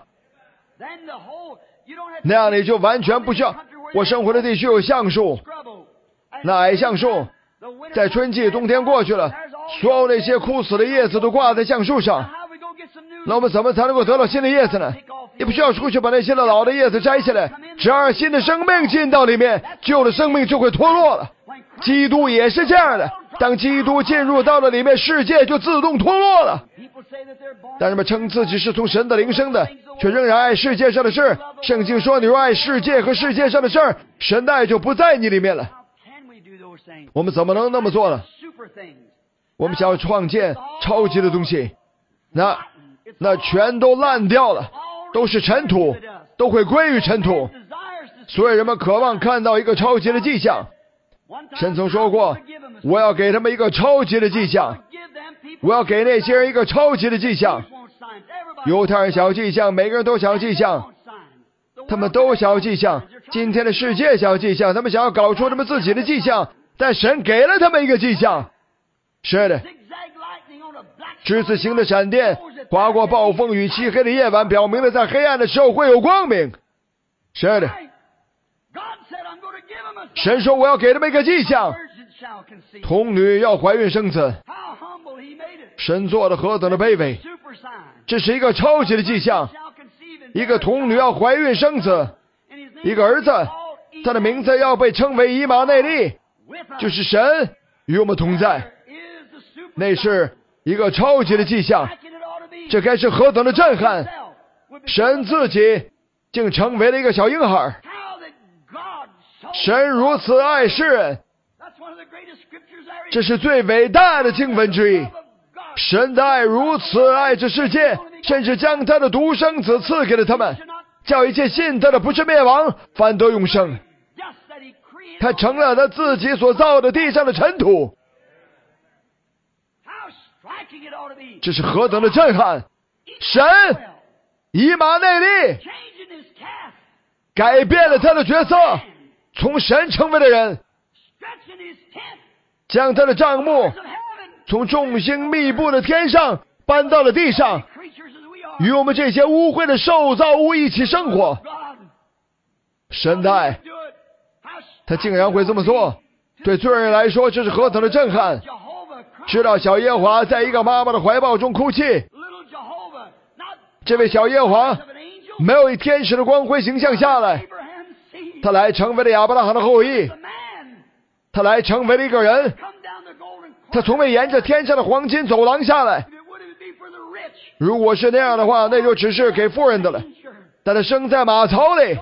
那样你就完全不需要。我生活的地区有橡树，那矮橡树在春季冬天过去了，所有那些枯死的叶子都挂在橡树上。那我们怎么才能够得到新的叶子呢？你不需要出去把那些的老的叶子摘下来，只要让新的生命进到里面，旧的生命就会脱落了。基督也是这样的，当基督进入到了里面，世界就自动脱落了。但人们称自己是从神的灵生的，却仍然爱世界上的事。圣经说，你若爱世界和世界上的事儿，神的爱就不在你里面了。我们怎么能那么做呢？我们想要创建超级的东西，那那全都烂掉了，都是尘土，都会归于尘土。所以人们渴望看到一个超级的迹象。神曾说过，我要给他们一个超级的迹象，我要给那些人一个超级的迹象。犹太人想要迹象，每个人都想要迹象，他们都想要迹象。今天的世界想要迹象，他们想要搞出他们自己的迹象，但神给了他们一个迹象。是的，之字形的闪电划过暴风雨漆黑的夜晚，表明了在黑暗的时候会有光明。是的，神说我要给他们一个迹象，童女要怀孕生子。神做的何等的卑微，这是一个超级的迹象。一个童女要怀孕生子，一个儿子， 他的名字要被称为以马内利，就是神与我们同在。那是一个超级的迹象，这该是何等的震撼！神自己竟成为了一个小婴孩。神如此爱世人，这是最伟大的经文之一。神的爱如此爱这世界，甚至将他的独生子赐给了他们，叫一切信他的不是灭亡，反得永生。他成了他自己所造的地上的尘土，这是何等的震撼！神以马内利改变了他的角色，从神成为的人，将他的帐幕从众星密布的天上搬到了地上，与我们这些污秽的受造物一起生活。神的爱，他竟然会这么做，对罪人来说这是何等的震撼！知道小耶和华在一个妈妈的怀抱中哭泣，这位小耶和华没有以天使的光辉形象下来，他来成为了亚伯拉罕的后裔，他来成为了一个人，他从未沿着天上的黄金走廊下来。如果是那样的话，那就只是给富人的了，但他生在马槽里，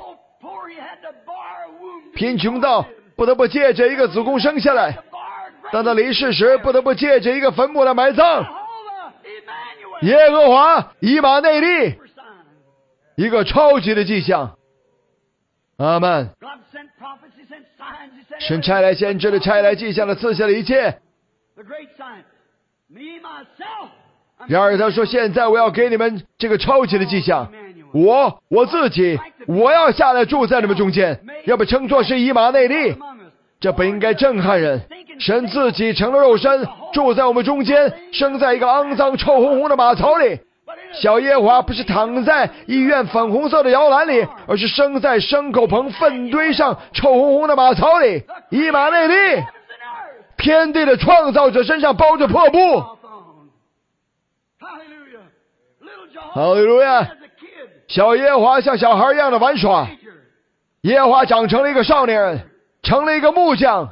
贫穷到不得不借着一个子宫生下来，当他离世时不得不借着一个坟墓来埋葬。耶和华以马内利，一个超级的迹象。阿们。神差来先知的，差来迹象的，赐下了一切。然而他说，现在我要给你们这个超级的迹象，我我自己我要下来住在你们中间，要被称作是以马内利。这不应该震撼人，神自己成了肉身，住在我们中间，生在一个肮脏臭烘烘的马槽里。小耶和华不是躺在医院粉红色的摇篮里，而是生在牲口棚粪堆上臭烘烘的马槽里。以马内利，天地的创造者身上包着破布。哈利路亚！小耶和华像小孩一样的玩耍，耶和华长成了一个少年人，成了一个木匠。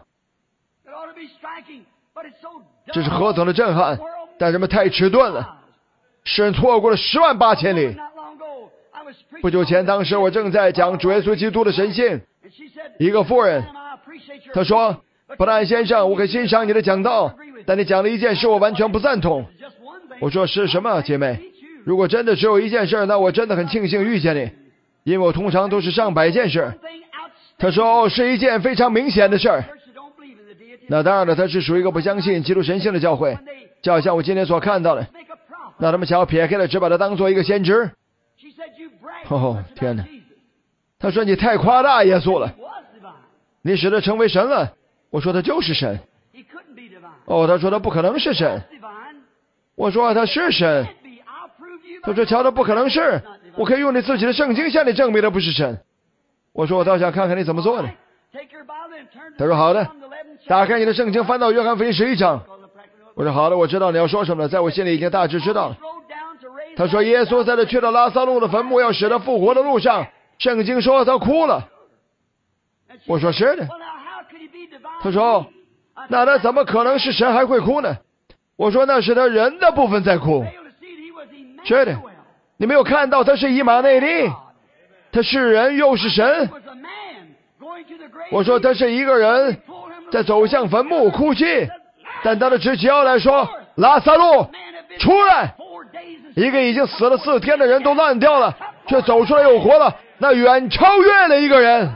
这是何等的震撼！但人们太迟钝了，世人错过了十万八千里。不久前，当时我正在讲主耶稣基督的神性，一个妇人她说，布兰先生，我很欣赏你的讲道，但你讲了一件事我完全不赞同。我说，是什么，姐妹？如果真的只有一件事，那我真的很庆幸遇见你，因为我通常都是上百件事。他说，哦，是一件非常明显的事儿。那当然了，他是属于一个不相信基督神性的教会，就好像我今天所看到的。那他们想要撇开了，只把他当做一个先知。哦，天哪！他说，你太夸大耶稣了，你使他成为神了。我说，他就是神。哦，他说他不可能是神。我说他是神。他说，瞧，他不可能是，我可以用你自己的圣经向你证明他不是神。我说，我倒想看看你怎么做呢。他说，好的，打开你的圣经，翻到约翰福音十一章。我说，好的，我知道你要说什么了，在我心里已经大致知道了。他说，耶稣在这去到拉撒路的坟墓要使他复活的路上，圣经说他哭了。我说，是的。他说，那他怎么可能是神还会哭呢？我说，那是他人的部分在哭。是的，你没有看到他是以马内利，他是人又是神。我说，他是一个人在走向坟墓哭泣，但他的直起腰来说，拉撒路出来。一个已经死了四天的人都烂掉了，却走出来又活了，那远超越了一个人。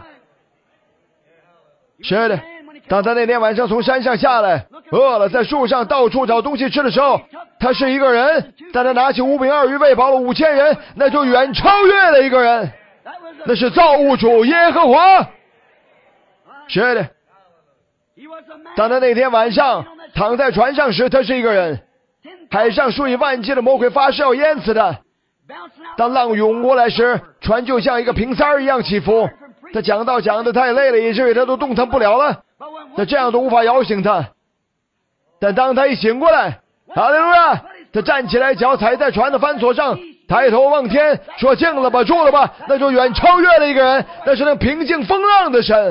是的，当他那天晚上从山上下来，饿了，在树上到处找东西吃的时候，他是一个人，但他拿起五饼二鱼喂饱了五千人，那就远超越了一个人。那是造物主耶和华。是的，当他那天晚上躺在船上时，他是一个人。海上数以万计的魔鬼发誓要淹死他。当浪涌过来时，船就像一个瓶塞一样起伏。他讲道讲得太累了，以至于他都动弹不了了，他这样都无法摇醒他。但当他一醒过来，哈利路亚，他站起来，脚踩在船的帆索上， 抬头望天，说静了吧，住了吧，那就远超越了一个人，那是能平静风浪的神。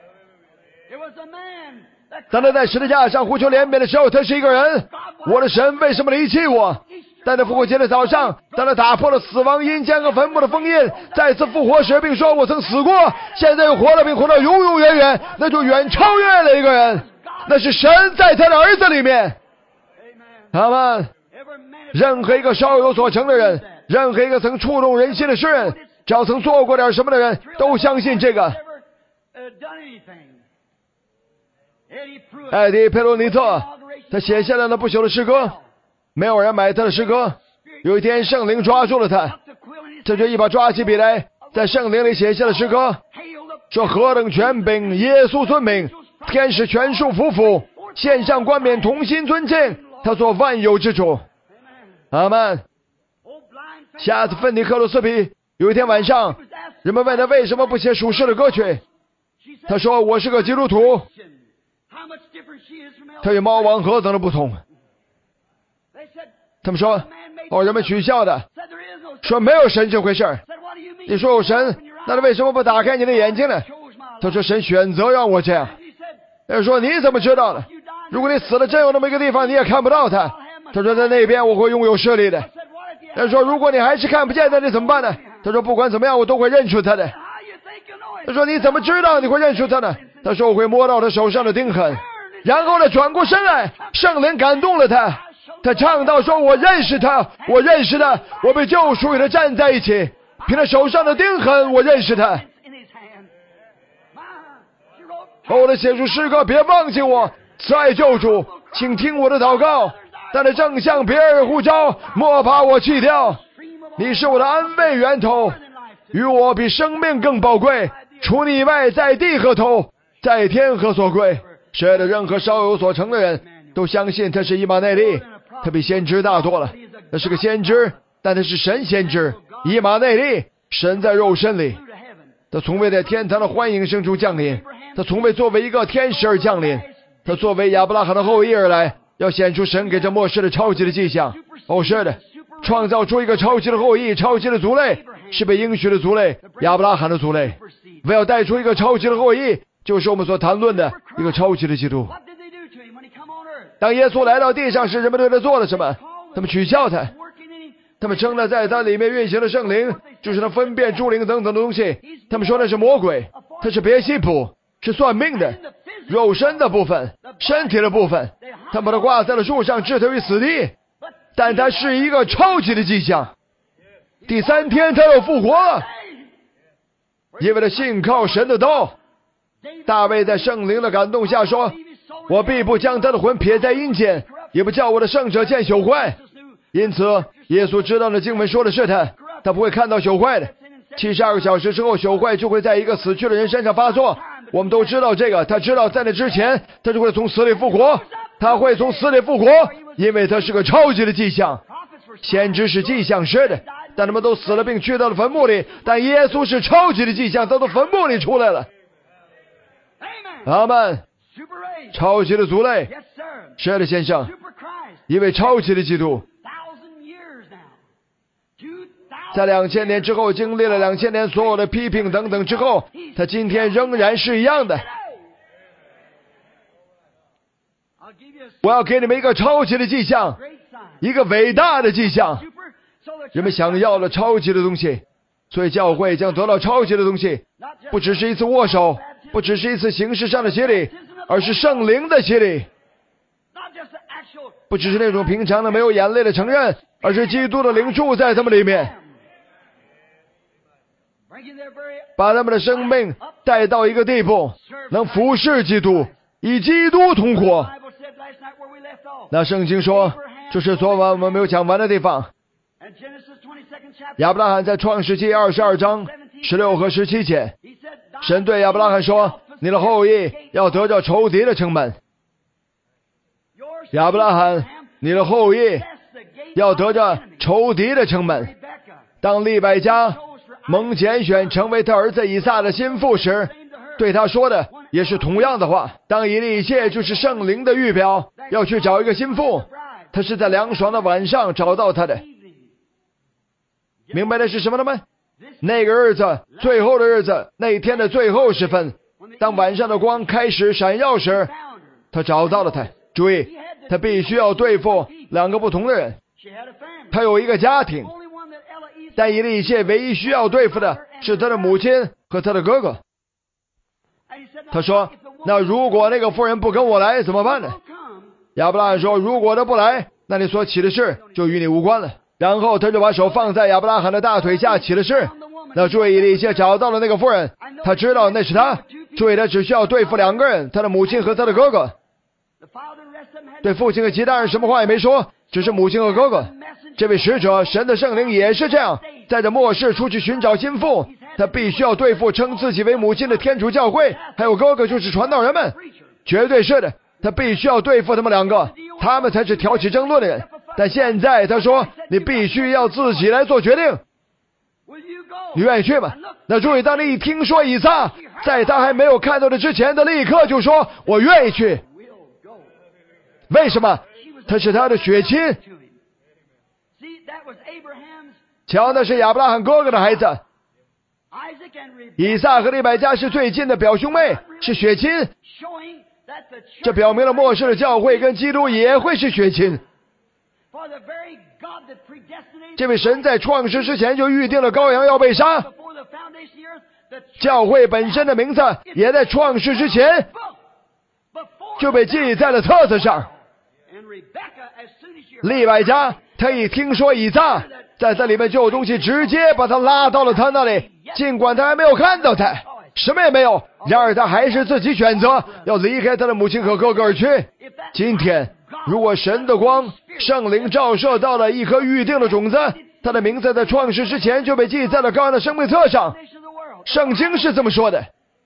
当他在十字架上呼求怜悯的时候，他是一个人。我的神为什么离弃我？但在复活节的早上，当他打破了死亡阴间和坟墓的封印，再次复活时，并说我曾死过，现在又活了，并活到永永远远，那就远超越了一个人。那是神在他的儿子里面。阿们。任何一个稍有所成的人，任何一个曾触动人心的诗人，只要曾做过点什么的人，都相信这个。艾迪·佩罗尼特，他写下了那不朽的诗歌，没有人买他的诗歌。有一天，圣灵抓住了他，他就一把抓起笔来，在圣灵里写下了诗歌，说何等权柄，耶稣尊名，天使全数匍匐，献上冠冕，同心尊敬，他做万有之主。阿们。下次芬尼克鲁斯比有一天晚上，人们问他为什么不写属世的歌曲，他说我是个基督徒。他与猫王何等的不同。他们说哦，人们取笑的，说没有神这回事儿。你说有神，那他为什么不打开你的眼睛呢？他说神选择让我这样。他说你怎么知道呢？如果你死了真有那么一个地方，你也看不到他。他说在那边我会拥有势力的。他说如果你还是看不见他，你怎么办呢？他说不管怎么样我都会认出他的。他说你怎么知道你会认出他呢？他说我会摸到他手上的钉痕。然后呢，转过身来，圣灵感动了他，他唱到说我认识他，我认识他，我被救赎与他站在一起，凭他手上的钉痕我认识他。后来写出诗歌，别忘记我，慈爱救主，请听我的祷告，但他正向别人呼召，莫把我弃掉，你是我的安慰源头，与我比生命更宝贵，除你以外，在地何头，在天何所贵。谁的任何稍有所成的人都相信他是以马内利，他比先知大多了，他是个先知，但他是神先知，以马内利，神在肉身里，他从未在天堂的欢迎声中降临，他从未作为一个天使而降临，他作为亚伯拉罕的后裔而来，要显出神给这末世的超级的迹象。哦，是的，创造出一个超级的后裔，超级的族类，是被应许的族类，亚伯拉罕的族类。为要带出一个超级的后裔，就是我们所谈论的一个超级的基督。当耶稣来到地上时，人们对他做了什么？他们取笑他，他们称他在他里面运行的圣灵，就是能分辨诸灵等等的东西。他们说那是魔鬼，他是别西卜，是算命的，肉身的部分，身体的部分，他把他挂在了树上，置他于死地。但他是一个超级的迹象。第三天他又复活了，因为他信靠神的道。大卫在圣灵的感动下说，我必不将他的魂撇在阴间，也不叫我的圣者见朽坏。因此耶稣知道的经文说的是他，他不会看到朽坏的。七十二个小时之后，朽坏就会在一个死去的人身上发作。我们都知道这个，他知道在那之前他就会从死里复活，他会从死里复活，因为他是个超级的迹象。先知是迹象师的，但他们都死了并去到了坟墓里，但耶稣是超级的迹象，他从坟墓里出来了。阿们。超级的族类，是的先生，一位超级的基督，在两千年之后，经历了两千年所有的批评等等之后，他今天仍然是一样的。我要给你们一个超级的迹象，一个伟大的迹象。人们想要了超级的东西，所以教会将得到超级的东西，不只是一次握手，不只是一次形式上的洗礼，而是圣灵的洗礼。不只是那种平常的没有眼泪的承认，而是基督的灵住在他们里面，把他们的生命带到一个地步，能服侍基督，以基督同活。那圣经说，这是昨晚我们没有讲完的地方。亚伯拉罕在创世纪二十二章十六和十七节，神对亚伯拉罕说，你的后裔要得着仇敌的城门。亚伯拉罕，你的后裔要得着仇敌的城门。当利百加蒙拣选成为他儿子以撒的心腹时，对他说的也是同样的话。当以利谢就是圣灵的预表，要去找一个心腹，他是在凉爽的晚上找到他的。 明白的是什么了吗？那个日子，最后的日子，那一天的最后时分，当晚上的光开始闪耀时，他找到了他。注意，他必须要对付两个不同的人。他有一个家庭，但以利谢唯一需要对付的是他的母亲和他的哥哥。他说，那如果那个妇人不跟我来怎么办呢？亚伯拉罕说，如果他不来，那你所起的事就与你无关了。然后他就把手放在亚伯拉罕的大腿下起了誓。那注意，以利谢找到了那个妇人，他知道那是他。注意，他只需要对付两个人，他的母亲和他的哥哥。对父亲和其他人什么话也没说，只是母亲和哥哥。这位使者，神的圣灵也是这样，在这末世出去寻找心腹，他必须要对付称自己为母亲的天主教会，还有哥哥就是传道人们。绝对是的，他必须要对付他们两个，他们才是挑起争论的人。但现在他说，你必须要自己来做决定，你愿意去吗？那注意，当你一听说以撒，在他还没有看到的之前，他立刻就说，我愿意去。为什么？他是他的血亲。瞧，那是亚伯拉罕哥哥的孩子。以撒和利百加是最近的表兄妹，是血亲。这表明了末世的教会跟基督也会是血亲。这位神在创世之前就预定了羔羊要被杀，教会本身的名字也在创世之前就被记在了册子上。利百加他一听说以撒，在这里面就有东西，直接把他拉到了他那里，尽管他还没有看到他，什么也没有，然而他还是自己选择要离开他的母亲和哥哥而去。今天如果神的光圣灵照射到了一颗预定的种子，他的名字在创世之前就被记在了羔羊的生命册上，圣经是这么说的。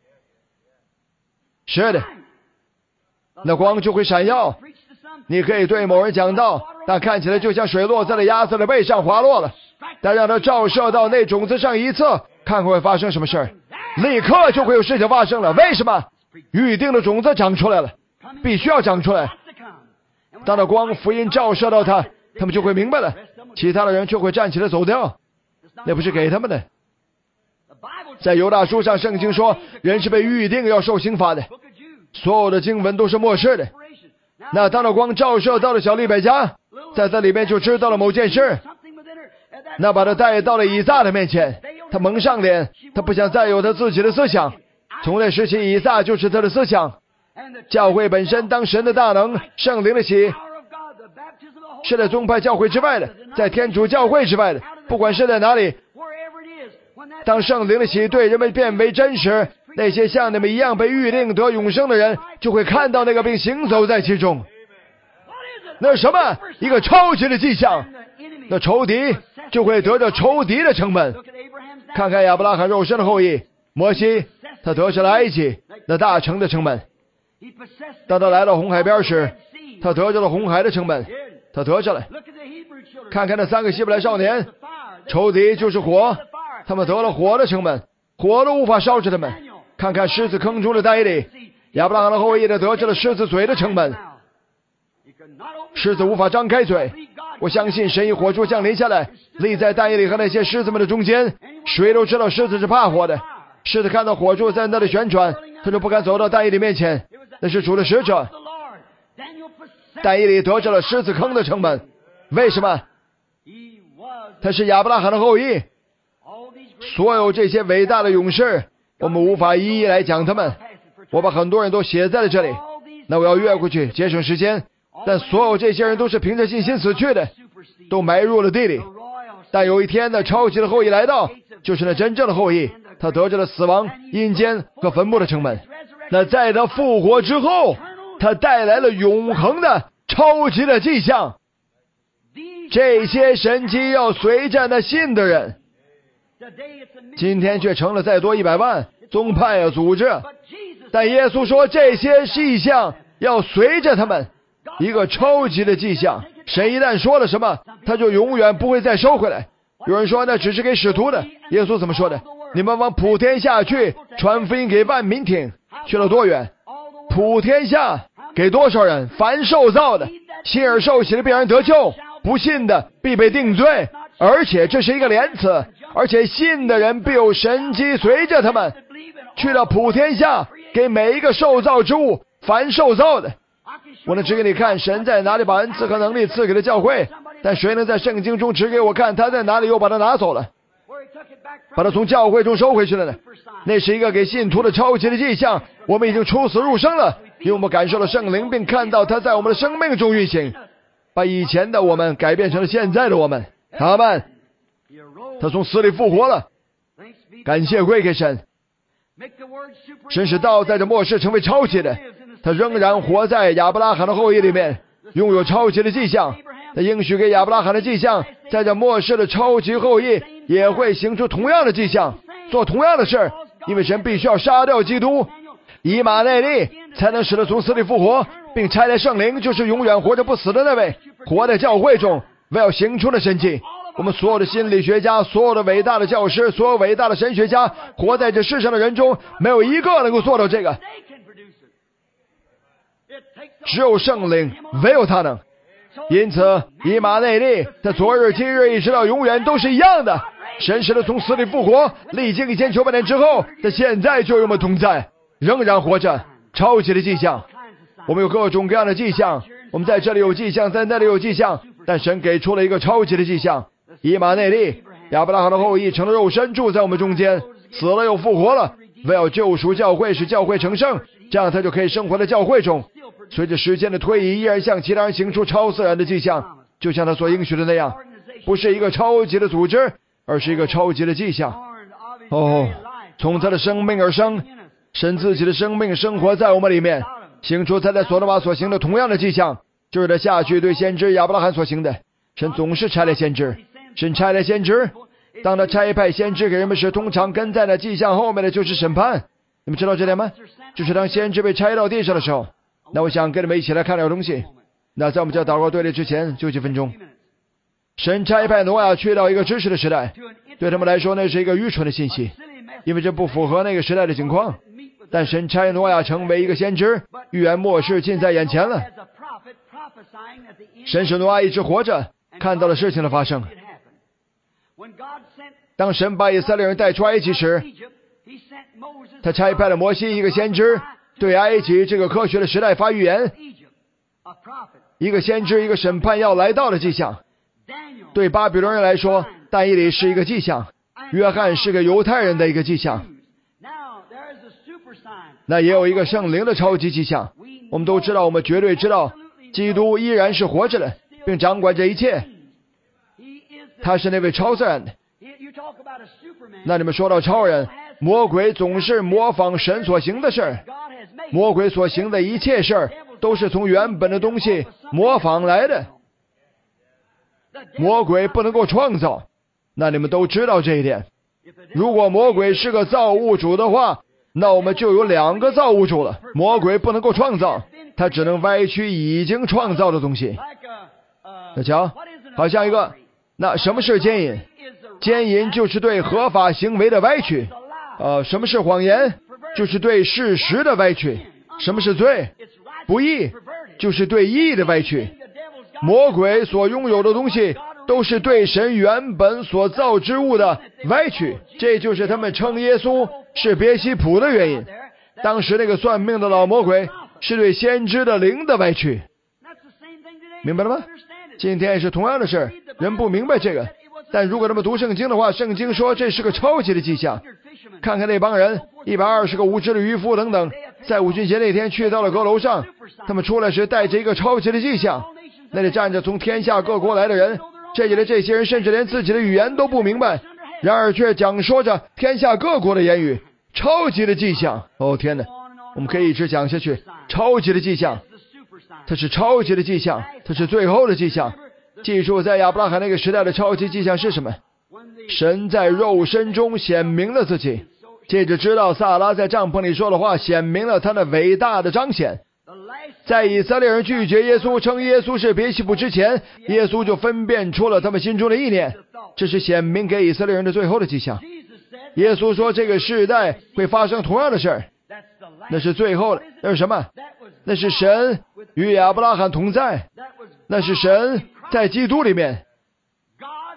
是的，那光就会闪耀。你可以对某人讲道，但看起来就像水落在了鸭子的背上滑落了，但让它照射到那种子上一次，看会发生什么事儿，立刻就会有事情发生了。为什么？预定的种子长出来了，必须要长出来。当那光福音照射到他，他们就会明白了，其他的人却会站起来走掉，那不是给他们的。在犹大书上，圣经说人是被预定要受刑罚的，所有的经文都是末世的。那当那光照射到了小利百加，在这里面就知道了某件事，那把他带到了以撒的面前，他蒙上脸，他不想再有他自己的思想。从那时起，以撒就是他的思想。教会本身当神的大能圣灵的喜是在宗派教会之外的，在天主教会之外的，不管是在哪里，当圣灵的喜对人们变为真实，那些像你们一样被预定得永生的人就会看到那个并行走在其中。那什么？一个超级的迹象，那仇敌就会得着仇敌的成本。看看亚伯拉罕肉身的后裔摩西，他得着了埃及那大城的城门。当他来到红海边时，他得着了红海的城门，他得着了。看看那三个希伯来少年，仇敌就是火，他们得了火的城门，火都无法烧着他们。看看狮子坑中的但以理，亚伯拉罕的后裔的得着了狮子嘴的城门，狮子无法张开嘴。我相信神以火柱降临下来，立在但以理和那些狮子们的中间。谁都知道狮子是怕火的，狮子看到火柱在那里旋转，他就不敢走到但以理面前，那是主的使者。但以理得着了狮子坑的城门，为什么？他是亚伯拉罕的后裔。所有这些伟大的勇士，我们无法一一来讲他们，我把很多人都写在了这里，那我要越过去节省时间。但所有这些人都是凭着信心死去的，都埋入了地里。但有一天那超级的后裔来到，就是那真正的后裔，他得着了死亡、阴间和坟墓的城门。那在他复活之后，他带来了永恒的超级的迹象。这些神迹要随着那信的人，今天却成了再多一百万宗派啊组织。但耶稣说这些迹象要随着他们，一个超级的迹象。神一旦说了什么，他就永远不会再收回来。有人说那只是给使徒的，耶稣怎么说的？你们往普天下去，传福音给万民听。去了多远？普天下给多少人？凡受造的，信而受洗的必然得救，不信的必被定罪。 而且这是一个连词，而且信的人必有神迹随着他们，去到普天下，给每一个受造之物，凡受造的。我能指给你看神在哪里把恩赐和能力赐给了教会，但谁能在圣经中指给我看他在哪里又把它拿走了，把它从教会中收回去了呢？那是一个给信徒的超级的迹象。我们已经出死入生了，因为我们感受了圣灵，并看到他在我们的生命中运行，把以前的我们改变成了现在的我们。阿们。他从死里复活了，感谢归给神。神使道在这末世成为超级的，他仍然活在亚伯拉罕的后裔里面，拥有超级的迹象。他应许给亚伯拉罕的迹象，在这末世的超级后裔也会行出同样的迹象，做同样的事，因为神必须要杀掉基督，以马内利才能使他从死里复活，并差来圣灵，就是永远活着不死的那位，活在教会中，为要行出的神迹。我们所有的心理学家，所有的伟大的教师，所有伟大的神学家，活在这世上的人中，没有一个能够做到这个，只有圣灵，唯有他能。因此以马内利在昨日今日一直到永远都是一样的，神使他从死里复活，历经一千九百年之后，在现在就与我们同在，仍然活着，超级的迹象。我们有各种各样的迹象，我们在这里有迹象，在那里有迹象，但神给出了一个超级的迹象。以马内利，亚伯拉罕的后裔成了肉身，住在我们中间，死了又复活了，为要救赎教会，使教会成圣，这样他就可以生活在教会中。随着时间的推移，依然向其他人行出超自然的迹象，就像他所应许的那样，不是一个超级的组织，而是一个超级的迹象。哦，从他的生命而生，神自己的生命生活在我们里面，行出他在所罗巴所行的同样的迹象，就是他下去对先知亚伯拉罕所行的。神总是差来先知，神差来先知，当他差派先知给人们时，通常跟在那迹象后面的就是审判。你们知道这点吗？就是当先知被差到地上的时候。那我想跟你们一起来看点东西。那在我们叫祷告队列之前就几分钟。神差派挪亚去到一个知识的时代，对他们来说那是一个愚蠢的信息，因为这不符合那个时代的情况。但神差挪亚成为一个先知，预言末世近在眼前了。神使挪亚一直活着，看到了事情的发生。当神把以色列人带出埃及时，他差派了摩西一个先知，对埃及这个科学的时代发预言，一个先知，一个审判要来到的迹象。对巴比伦人来说，但以理是一个迹象，约翰是个犹太人的一个迹象。那也有一个圣灵的超级迹象。我们都知道，我们绝对知道，基督依然是活着的，并掌管这一切。他是那位超自然的。那你们说到超人，魔鬼总是模仿神所行的事儿。魔鬼所行的一切事儿都是从原本的东西模仿来的。魔鬼不能够创造，那你们都知道这一点。如果魔鬼是个造物主的话，那我们就有两个造物主了。魔鬼不能够创造，他只能歪曲已经创造的东西。那瞧，好像一个，那什么是奸淫？奸淫就是对合法行为的歪曲。呃，什么是谎言？就是对事实的歪曲。什么是罪？不义，就是对义的歪曲。魔鬼所拥有的东西都是对神原本所造之物的歪曲，这就是他们称耶稣是别西卜的原因。当时那个算命的老魔鬼是对先知的灵的歪曲，明白了吗？今天也是同样的事，人不明白这个，但如果他们读圣经的话，圣经说这是个超级的迹象。看看那帮人，一百二十个无知的渔夫等等，在五旬节那天去到了阁楼上，他们出来时带着一个超级的迹象，那里站着从天下各国来的人，这里的这些人甚至连自己的语言都不明白，然而却讲说着天下各国的言语，超级的迹象。哦天哪，我们可以一直讲下去。超级的迹象，它是超级的迹象，它是最后的迹象。记住，在亚伯拉罕那个时代的超级迹象是什么？神在肉身中显明了自己。接着知道撒拉在帐篷里说的话，显明了他那伟大的彰显。在以色列人拒绝耶稣，称耶稣是别西卜之前，耶稣就分辨出了他们心中的意念，这是显明给以色列人的最后的迹象。耶稣说这个世代会发生同样的事儿，那是最后的。那是什么？那是神与亚伯拉罕同在，那是神在基督里面。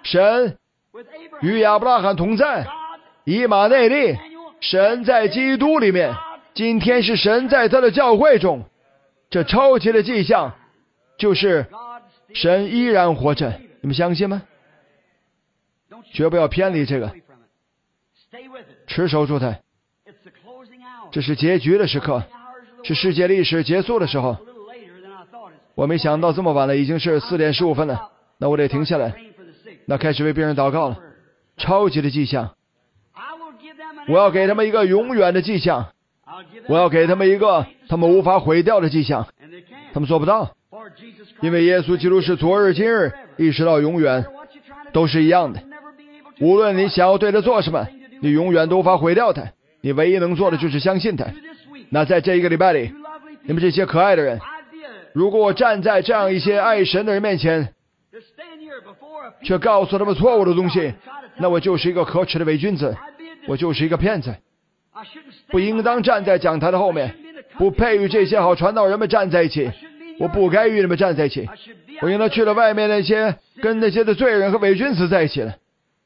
神与亚伯拉罕同在，以马内利，神在基督里面，今天是神在他的教会中。这超级的迹象就是神依然活着，你们相信吗？绝不要偏离这个，持守住它。这是结局的时刻，是世界历史结束的时候。我没想到这么晚了，已经是四点十五分了，那我得停下来，那开始为别人祷告了。超级的迹象，我要给他们一个永远的迹象，我要给他们一个他们无法毁掉的迹象。他们做不到，因为耶稣基督是昨日今日一直到永远都是一样的。无论你想要对他做什么，你永远都无法毁掉他，你唯一能做的就是相信他。那在这一个礼拜里，你们这些可爱的人，如果我站在这样一些爱神的人面前，却告诉他们错误的东西，那我就是一个可耻的伪君子，我就是一个骗子，不应当站在讲台的后面，不配与这些好传道人们站在一起，我不该与你们站在一起，我应当去了外面那些跟那些的罪人和伪君子在一起了。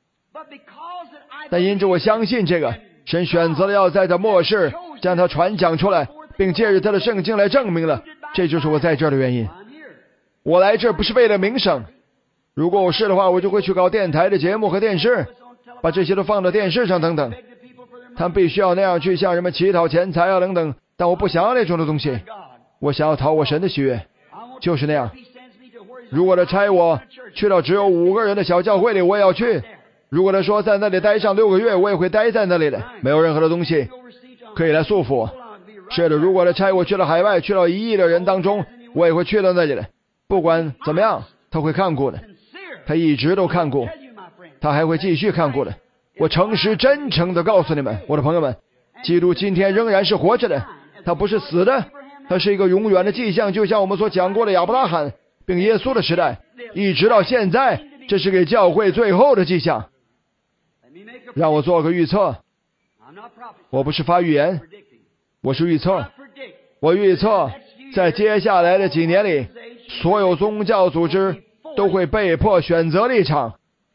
但因着我相信这个，神选择了要在他末世将他传讲出来，并借着他的圣经来证明了，这就是我在这儿的原因。我来这儿不是为了名声，如果我是的话，我就会去搞电台的节目和电视，把这些都放到电视上等等。他们必须要那样去向人们乞讨钱财啊等等，但我不想要那种的东西，我想要讨我神的喜悦，就是那样。如果他差我去到只有五个人的小教会里，我也要去。如果他说在那里待上六个月，我也会待在那里的，没有任何的东西可以来束缚我。是的，如果他差我去了海外，去到一亿的人当中，我也会去到那里的。不管怎么样，他会看顾的，他一直都看顾，他还会继续看顾的。我诚实真诚地告诉你们，我的朋友们，基督今天仍然是活着的，他不是死的，他是一个永远的迹象，就像我们所讲过的亚伯拉罕并耶稣的时代，一直到现在，这是给教会最后的迹象。让我做个预测，我不是发预言，我是预测。我预测在接下来的几年里，所有宗教组织都会被迫选择立场，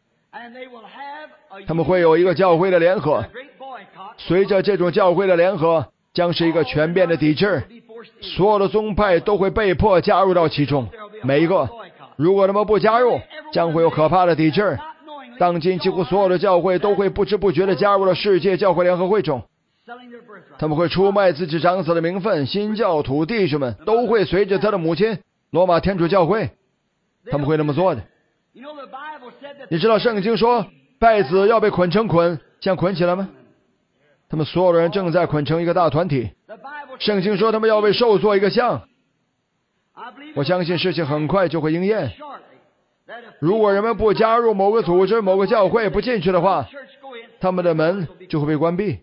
他们会有一个教会的联合，随着这种教会的联合将是一个全面的抵制，所有的宗派都会被迫加入到其中，每一个，如果他们不加入，将会有可怕的抵制。当今几乎所有的教会都会不知不觉地加入了世界教会联合会中，他们会出卖自己长子的名分，新教徒弟兄们都会随着他的母亲罗马天主教会，他们会那么做的。你知道圣经说稗子要被捆成捆，像捆起来吗？他们所有的人正在捆成一个大团体。圣经说他们要为兽做一个像，我相信事情很快就会应验。如果人们不加入某个组织某个教会不进去的话，他们的门就会被关闭。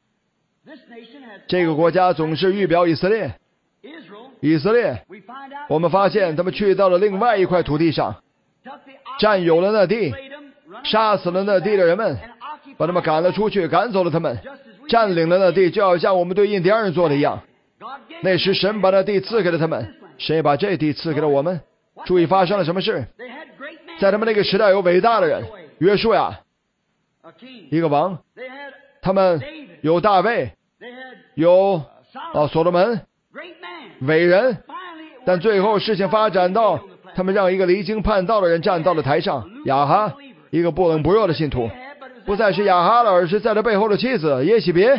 这个国家总是预表以色列，以色列我们发现他们去到了另外一块土地上，占有了那地，杀死了那地的人们，把他们赶了出去，赶走了他们，占领了那地，就好像我们对印第安人做的一样。那时神把那地赐给了他们，神也把这地赐给了我们。注意发生了什么事，在他们那个时代有伟大的人，约书亚一个王，他们有大卫，有啊所罗门伟人，但最后事情发展到他们让一个离经叛道的人站到了台上，亚哈，一个不冷不热的信徒，不再是亚哈了，而是在他背后的妻子耶洗别，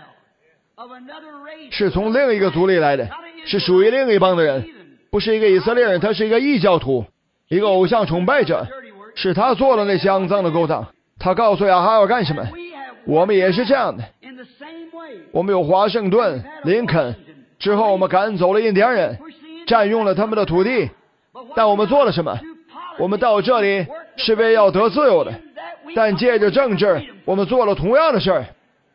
是从另一个族里来的，是属于另一帮的人，不是一个以色列人，他是一个异教徒，一个偶像崇拜者，是他做了那些肮脏的勾当。他告诉亚哈要干什么，我们也是这样的。我们有华盛顿、林肯，之后我们赶走了印第安人，占用了他们的土地，但我们做了什么？我们到这里是为要得自由的，但借着政治，我们做了同样的事儿，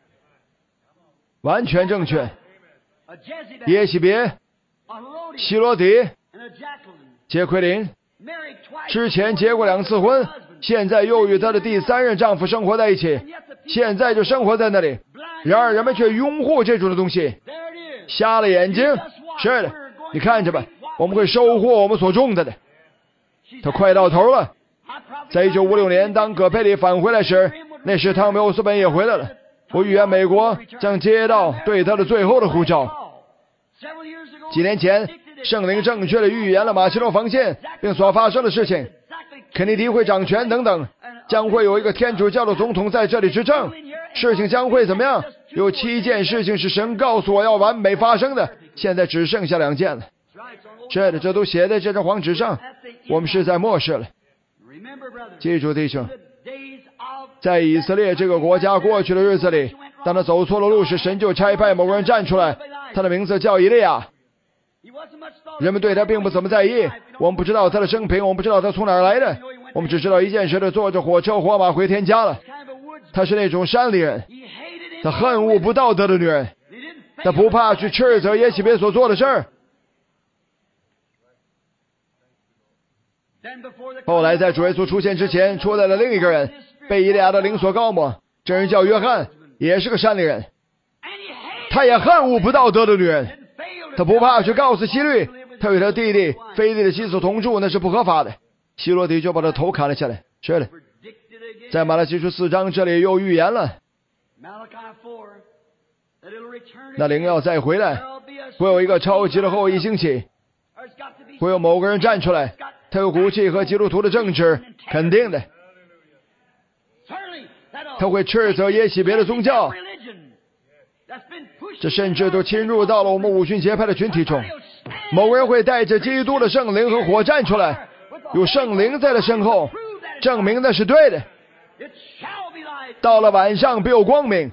完全正确。耶洗别、希罗底、杰奎琳之前结过两次婚，现在又与她的第三任丈夫生活在一起，现在就生活在那里。然而人们却拥护这种的东西，瞎了眼睛。是的，你看着吧，我们会收获我们所种的的。他快到头了， 在一九五六年，当葛佩里返回来时，那时汤米·欧斯本也回来了。我预言美国将接到对他的最后的呼召。几年前，圣灵正确的预言了马其顿防线并所发生的事情，肯尼迪会掌权等等，将会有一个天主教的总统在这里执政。事情将会怎么样？有七件事情是神告诉我要完美发生的，现在只剩下两件了。是的，这都写在这张黄纸上，我们是在末世了。记住弟兄，在以色列这个国家过去的日子里，当他走错了路时，神就差派某个人站出来，他的名字叫以利亚。人们对他并不怎么在意，我们不知道他的生平，我们不知道他从哪儿来的，我们只知道一件事，他坐着火车火马回天家了。他是那种山里人，他恨恶不道德的女人，他不怕去斥责耶洗别所做的事儿。后来在主耶稣出现之前，出来了另一个人，被以利亚的灵所膏抹，这人叫约翰，也是个山里人，他也恨恶不道德的女人，他不怕去告诉希律，他与他弟弟腓力的妻子同住，那是不合法的。希罗底就把他头砍了下来。是的，在马拉基书四章这里又预言了，那灵要再回来，会有一个超级的后裔兴起，会有某个人站出来，他有骨气和基督徒的正直，肯定的，他会斥责耶洗别的宗教，这甚至都侵入到了我们五旬节派的群体中。某个人会带着基督的圣灵和火站出来，有圣灵在他身后，证明那是对的。到了晚上必有光明，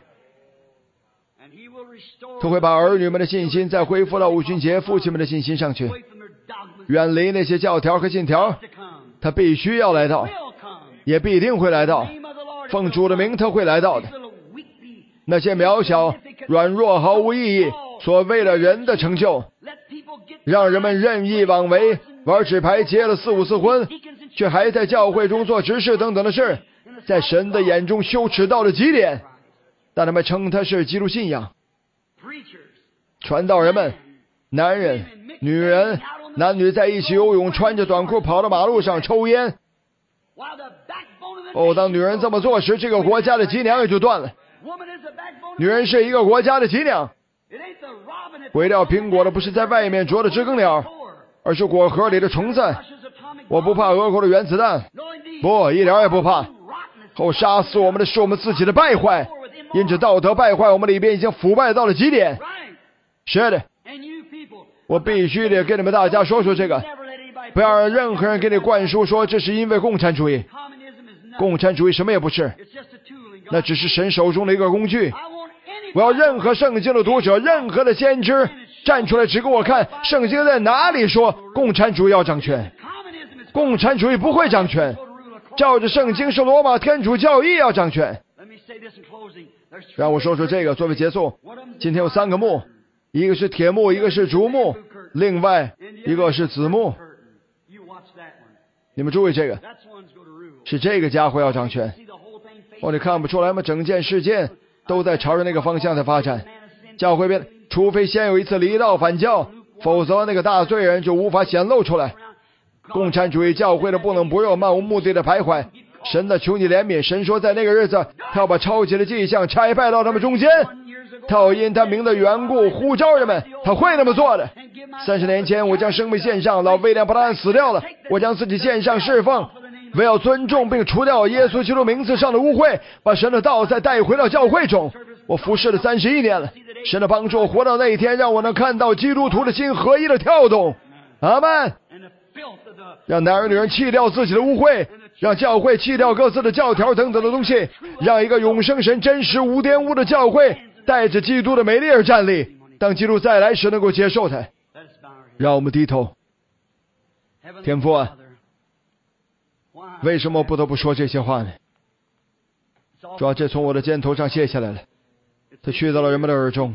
他会把儿女们的信心再恢复到五旬节父亲们的信心上去，远离那些教条和信条。他必须要来到，也必定会来到，奉主的名他会来到的。那些渺小软弱毫无意义所为了人的成就，让人们任意妄为，玩纸牌，结了四五次婚，却还在教会中做执事等等的事，在神的眼中羞耻到了极点，但他们称他是基督信仰。传道人们，男人女人男女在一起游泳，穿着短裤跑到马路上抽烟。哦，当女人这么做时，这个国家的脊梁也就断了。女人是一个国家的脊梁。毁掉苹果的不是在外面啄的知更鸟，而是果核里的虫子。我不怕俄国的原子弹，不，一点也不怕。后杀死我们的是我们自己的败坏，因着道德败坏，我们里边已经腐败到了极点。是的，我必须得跟你们大家说说这个，不要让任何人给你灌输说这是因为共产主义。共产主义什么也不是，那只是神手中的一个工具。我要任何圣经的读者，任何的先知站出来指给我看，圣经在哪里说共产主义要掌权？共产主义不会掌权，照着圣经是罗马天主教义要掌权。让我说说这个作为结束。今天有三个幕，一个是铁幕，一个是竹幕，另外一个是子幕。你们注意这个，是这个家伙要掌权。哦，你看不出来吗？整件事件都在朝着那个方向在发展。教会边，除非先有一次离道反教，否则那个大罪人就无法显露出来。共产主义教会的不冷不热、漫无目的的徘徊。神的求你怜悯，神说在那个日子，他要把超级的迹象差派到他们中间，他要因他名的缘故呼召人们，他会那么做的。三十年前我将生命献上，老威廉布拉恩死掉了，我将自己献上侍奉，为要尊重并除掉耶稣基督名字上的污秽，把神的道再带回到教会中。我服侍了三十一年了，神的帮助活到那一天，让我能看到基督徒的心合一的跳动。阿们。让男人女人弃掉自己的污秽，让教会弃掉各自的教条等等的东西，让一个永生神真实无玷污的教会带着基督的美丽而站立，当基督再来时能够接受他。让我们低头。天父啊，为什么不得不说这些话呢？主要这从我的肩头上卸下来了，它去到了人们的耳中。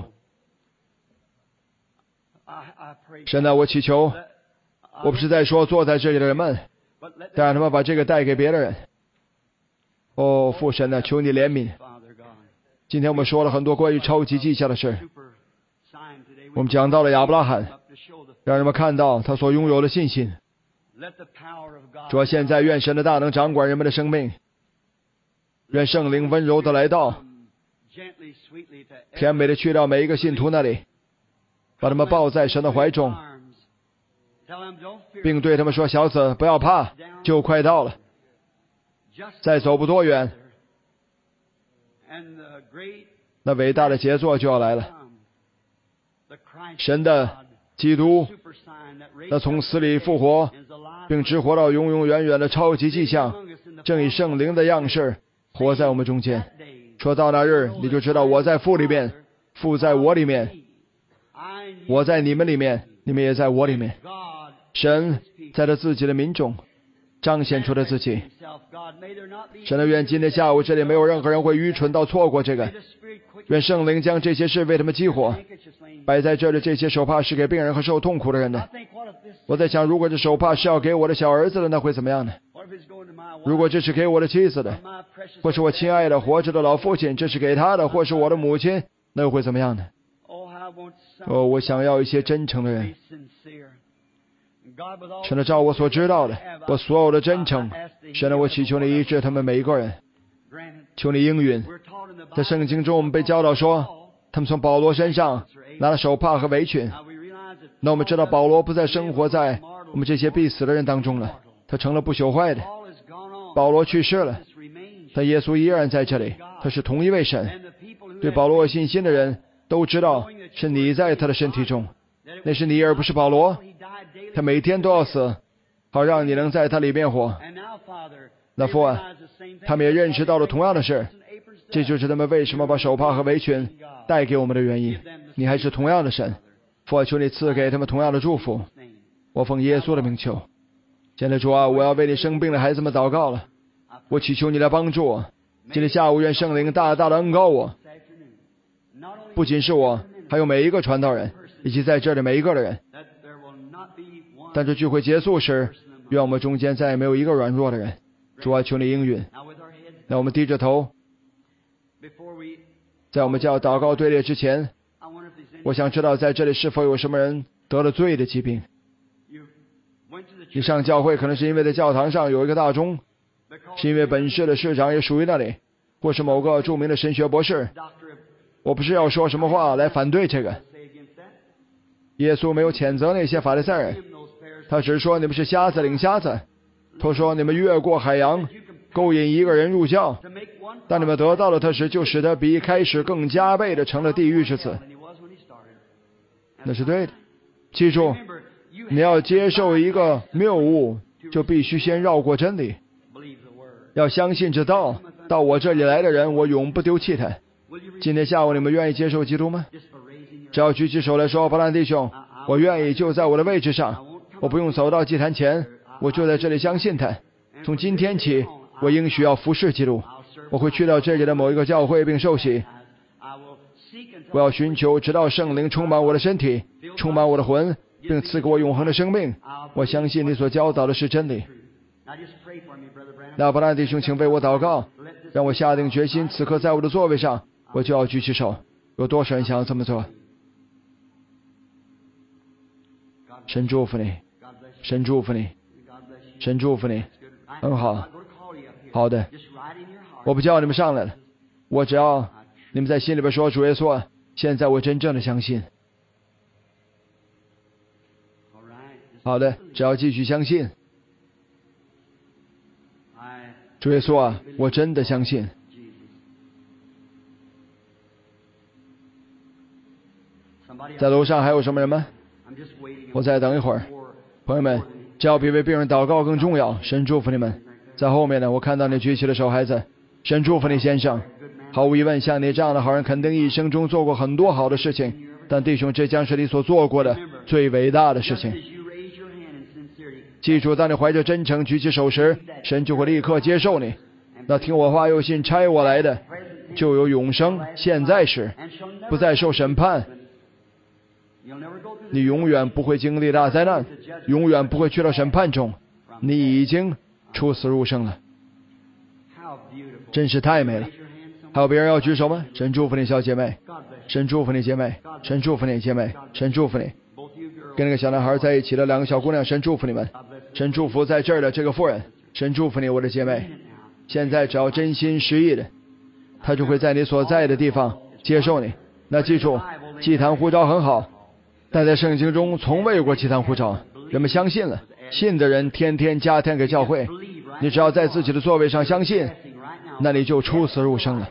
神啊，我祈求，我不是在说坐在这里的人们，但让他们把这个带给别的人。哦，父神啊，求你怜悯。今天我们说了很多关于超级迹象的事，我们讲到了亚伯拉罕，让人们看到他所拥有的信心。 主啊，现在愿神的大能掌管人们的生命，愿圣灵温柔的来到，甜美的去到每一个信徒那里，把他们抱在神的怀中，并对他们说：小子，不要怕，就快到了，再走不多远，那伟大的杰作就要来了。神的基督，那从死里复活并直活到永永远远的超级迹象，正以圣灵的样式活在我们中间。说到那日，你就知道我在父里面，父在我里面，我在你们里面，你们也在我里面。神在他自己的民众彰显出了自己。神的愿今天下午这里没有任何人会愚蠢到错过这个。愿圣灵将这些事为他们激活。摆在这里这些手帕是给病人和受痛苦的人的。我在想，如果这手帕是要给我的小儿子的，那会怎么样呢？如果这是给我的妻子的，或是我亲爱的活着的老父亲，这是给他的，或是我的母亲，那又会怎么样呢？哦，我想要一些真诚的人。神的照我所知道的，我所有的真诚，神的我祈求你医治他们每一个人，求你应允。在圣经中我们被教导说，他们从保罗身上拿了手帕和围裙。那我们知道保罗不再生活在我们这些必死的人当中了，他成了不朽坏的。保罗去世了，但耶稣依然在这里，他是同一位神。对保罗有信心的人都知道是你在他的身体中，那是你而不是保罗。他每天都要死，好让你能在他里面活。那父啊，他们也认识到了同样的事，这就是他们为什么把手帕和围裙带给我们的原因。你还是同样的神，父啊，求你赐给他们同样的祝福。我奉耶稣的名求。现在主啊，我要为你生病的孩子们祷告了，我祈求你来帮助我。今天下午愿圣灵大大的恩膏我，不仅是我，还有每一个传道人，以及在这里每一个的人。但这聚会结束时，愿我们中间再也没有一个软弱的人。主啊，求你应允。那我们低着头，在我们叫祷告队列之前，我想知道在这里是否有什么人得了罪的疾病。你上教会可能是因为在教堂上有一个大钟，是因为本市的市长也属于那里，或是某个著名的神学博士。我不是要说什么话来反对这个。耶稣没有谴责那些法利赛人，他只是说你们是瞎子领瞎子。他说你们越过海洋勾引一个人入教，当你们得到了他时，就使他比一开始更加倍的成了地狱之子。那是对的。记住，你要接受一个谬误，就必须先绕过真理。要相信这道，到我这里来的人，我永不丢弃他。今天下午你们愿意接受基督吗？只要举起手来说，伯兰弟兄，我愿意，就在我的位置上，我不用走到祭坛前，我就在这里相信他。从今天起，我应许要服侍基督，我会去到这里的某一个教会并受洗。我要寻求直到圣灵充满我的身体，充满我的魂，并赐给我永恒的生命。我相信你所教导的是真理。那伯兰弟兄，请为我祷告，让我下定决心，此刻在我的座位上，我就要举起手。有多少人想要这么做？神祝福你，神祝福你，神祝福你，很好，好的。我不叫你们上来了，我只要你们在心里边说，主耶稣，现在我真正的相信。好的，只要继续相信。主耶稣啊，我真的相信。在楼上还有什么人吗？我再等一会儿。朋友们，只要比为病人祷告更重要。神祝福你们。在后面呢，我看到你举起了手，孩子。神祝福你，先生。毫无疑问，像你这样的好人，肯定一生中做过很多好的事情。但弟兄，这将是你所做过的最伟大的事情。记住，当你怀着真诚举起手时，神就会立刻接受你。那听我话又信差我来的，就有永生，现在时，不再受审判。你永远不会经历大灾难，永远不会去到审判中，你已经出死入生了。真是太美了。还有别人要举手吗？神祝福你，小姐妹。神祝福你，姐妹。神祝福你，姐妹。神祝福你。跟那个小男孩在一起的两个小姑娘，神祝福你们。 神祝福在这儿的这个妇人，神祝福你，我的姐妹。现在只要真心实意的，他就会在你所在的地方接受你。那记住，祭坛呼召很好，但在圣经中从未有过祭坛呼召。人们相信了，信的人天天加添给教会。你只要在自己的座位上相信，那你就出死入生了。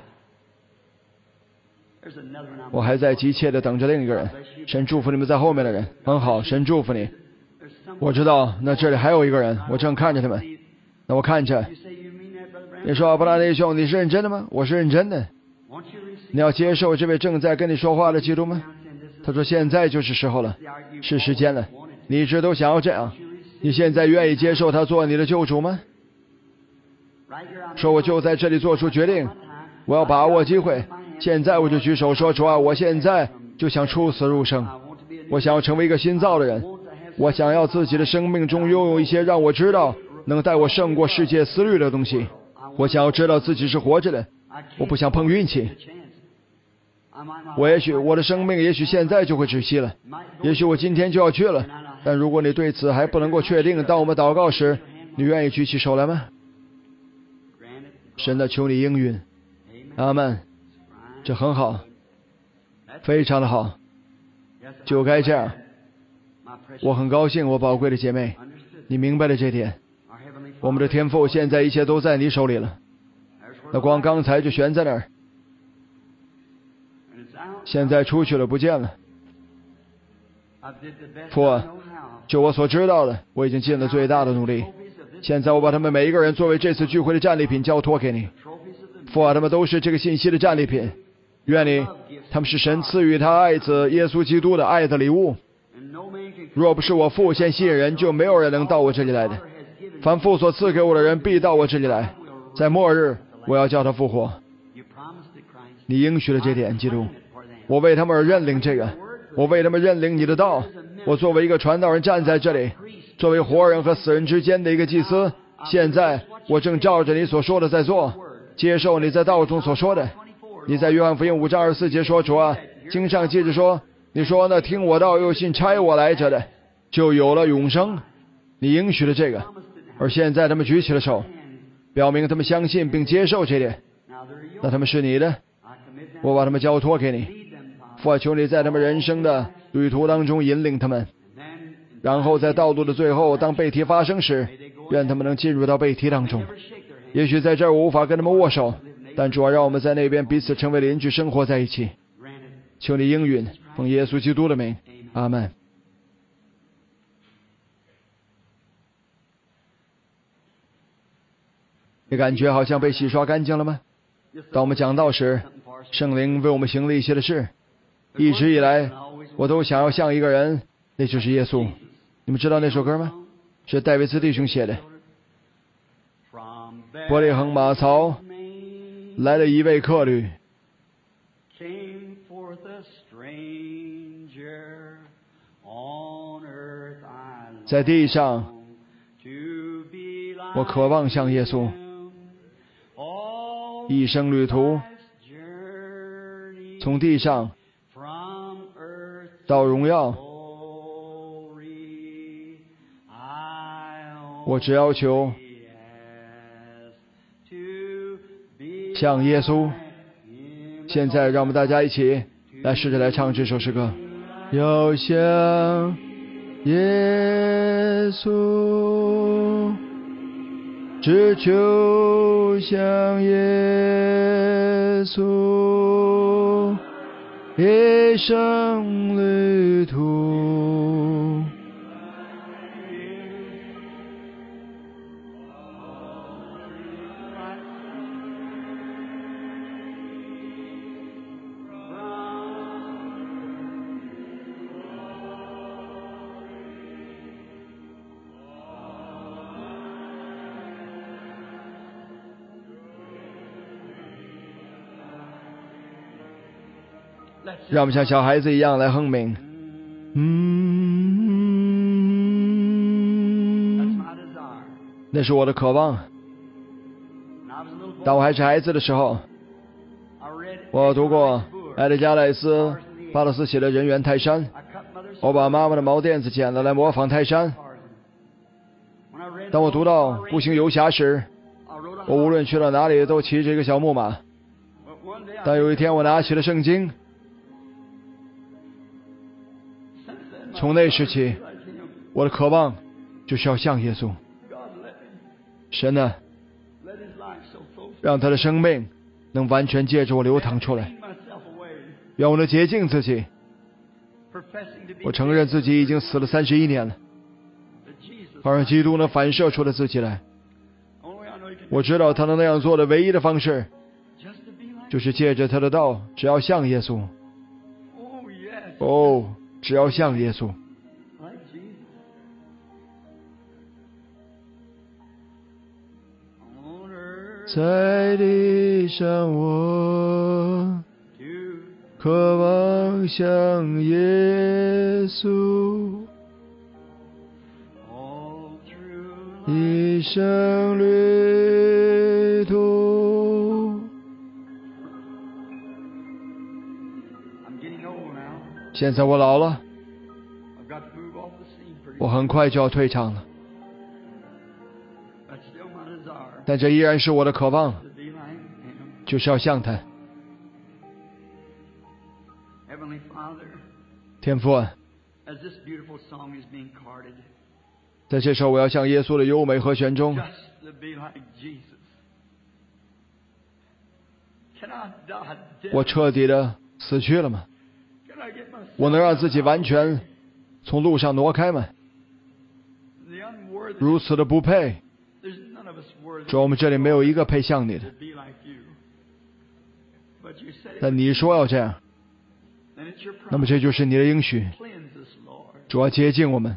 我还在急切地等着另一个人。神祝福你们在后面的人，很好，神祝福你。我知道，那这里还有一个人，我正看着他们。那我看着，你说布拉弟兄，你是认真的吗？我是认真的。你要接受这位正在跟你说话的基督吗？他说现在就是时候了，是时间了。你一直都想要这样，你现在愿意接受他做你的救主吗？说我就在这里做出决定，我要把握机会，现在我就举手说，主啊，我现在就想出死入生，我想要成为一个新造的人，我想要自己的生命中拥有一些让我知道能带我胜过世界思虑的东西，我想要知道自己是活着的，我不想碰运气。我也许我的生命也许现在就会窒息了，也许我今天就要去了，但如果你对此还不能够确定，当我们祷告时，你愿意举起手来吗？神的，求你应允。阿们。这很好，非常的好，就该这样。我很高兴，我宝贵的姐妹，你明白了这点。我们的天父，现在一切都在你手里了。那光刚才就悬在那儿，现在出去了，不见了。父啊，就我所知道的，我已经尽了最大的努力。现在我把他们每一个人作为这次聚会的战利品交托给你。父啊，他们都是这个信息的战利品。愿你，他们是神赐予他爱子耶稣基督的爱的礼物。若不是我父先吸引人，就没有人能到我这里来的。凡父所赐给我的人，必到我这里来。在末日，我要叫他复活。你应许了这点，基督。我为他们而认领这个，我为他们认领你的道。我作为一个传道人站在这里，作为活人和死人之间的一个祭司。现在我正照着你所说的在做，接受你在道中所说的。你在约翰福音五章二十四节说，主啊，经上记着说，你说那听我道又信差我来者的，就有了永生。你应许了这个，而现在他们举起了手，表明他们相信并接受这点。那他们是你的，我把他们交托给你。父啊，求你在他们人生的旅途当中引领他们，然后在道路的最后，当背题发生时，愿他们能进入到背题当中。也许在这儿我无法跟他们握手，但主要让我们在那边彼此成为邻居，生活在一起。求你应允，奉耶稣基督的名，阿们。你感觉好像被洗刷干净了吗？当我们讲道时，圣灵为我们行了一些的事。一直以来，我都想要像一个人，那就是耶稣。你们知道那首歌吗？是戴维斯弟兄写的。伯利恒马槽来了一位客旅，在地上，我渴望像耶稣，一生旅途，从地上到荣耀，我只要求像耶稣。现在让我们大家一起来试着来唱这首诗歌。要像耶稣，只求像耶稣，一生旅途。让我们像小孩子一样来哼鸣。嗯，那是我的渴望。当我还是孩子的时候，我读过埃德加·赖斯·巴勒斯写的《人猿泰山》，我把妈妈的毛垫子剪了来模仿泰山。 当我读到步行游侠时，我无论去到哪里都骑着一个小木马。但有一天我拿起了圣经，从那时起，我的渴望就是要像耶稣。神呢，让他的生命能完全借着我流淌出来，让我能洁净自己。我承认自己已经死了三十一年了，而基督能反射出了自己来。我知道他能那样做的唯一的方式，就是借着他的道，只要像耶稣。哦，只要像耶稣。在地上我渴望像耶稣，一生旅途。现在我老了，我很快就要退场了，但这依然是我的渴望，就是要像他。天父啊，在这首我要像耶稣的优美和弦中，我彻底的死去了吗？我能让自己完全从路上挪开吗？如此的不配，主，我们这里没有一个配像你的，但你说要这样，那么这就是你的应许。主要洁净我们，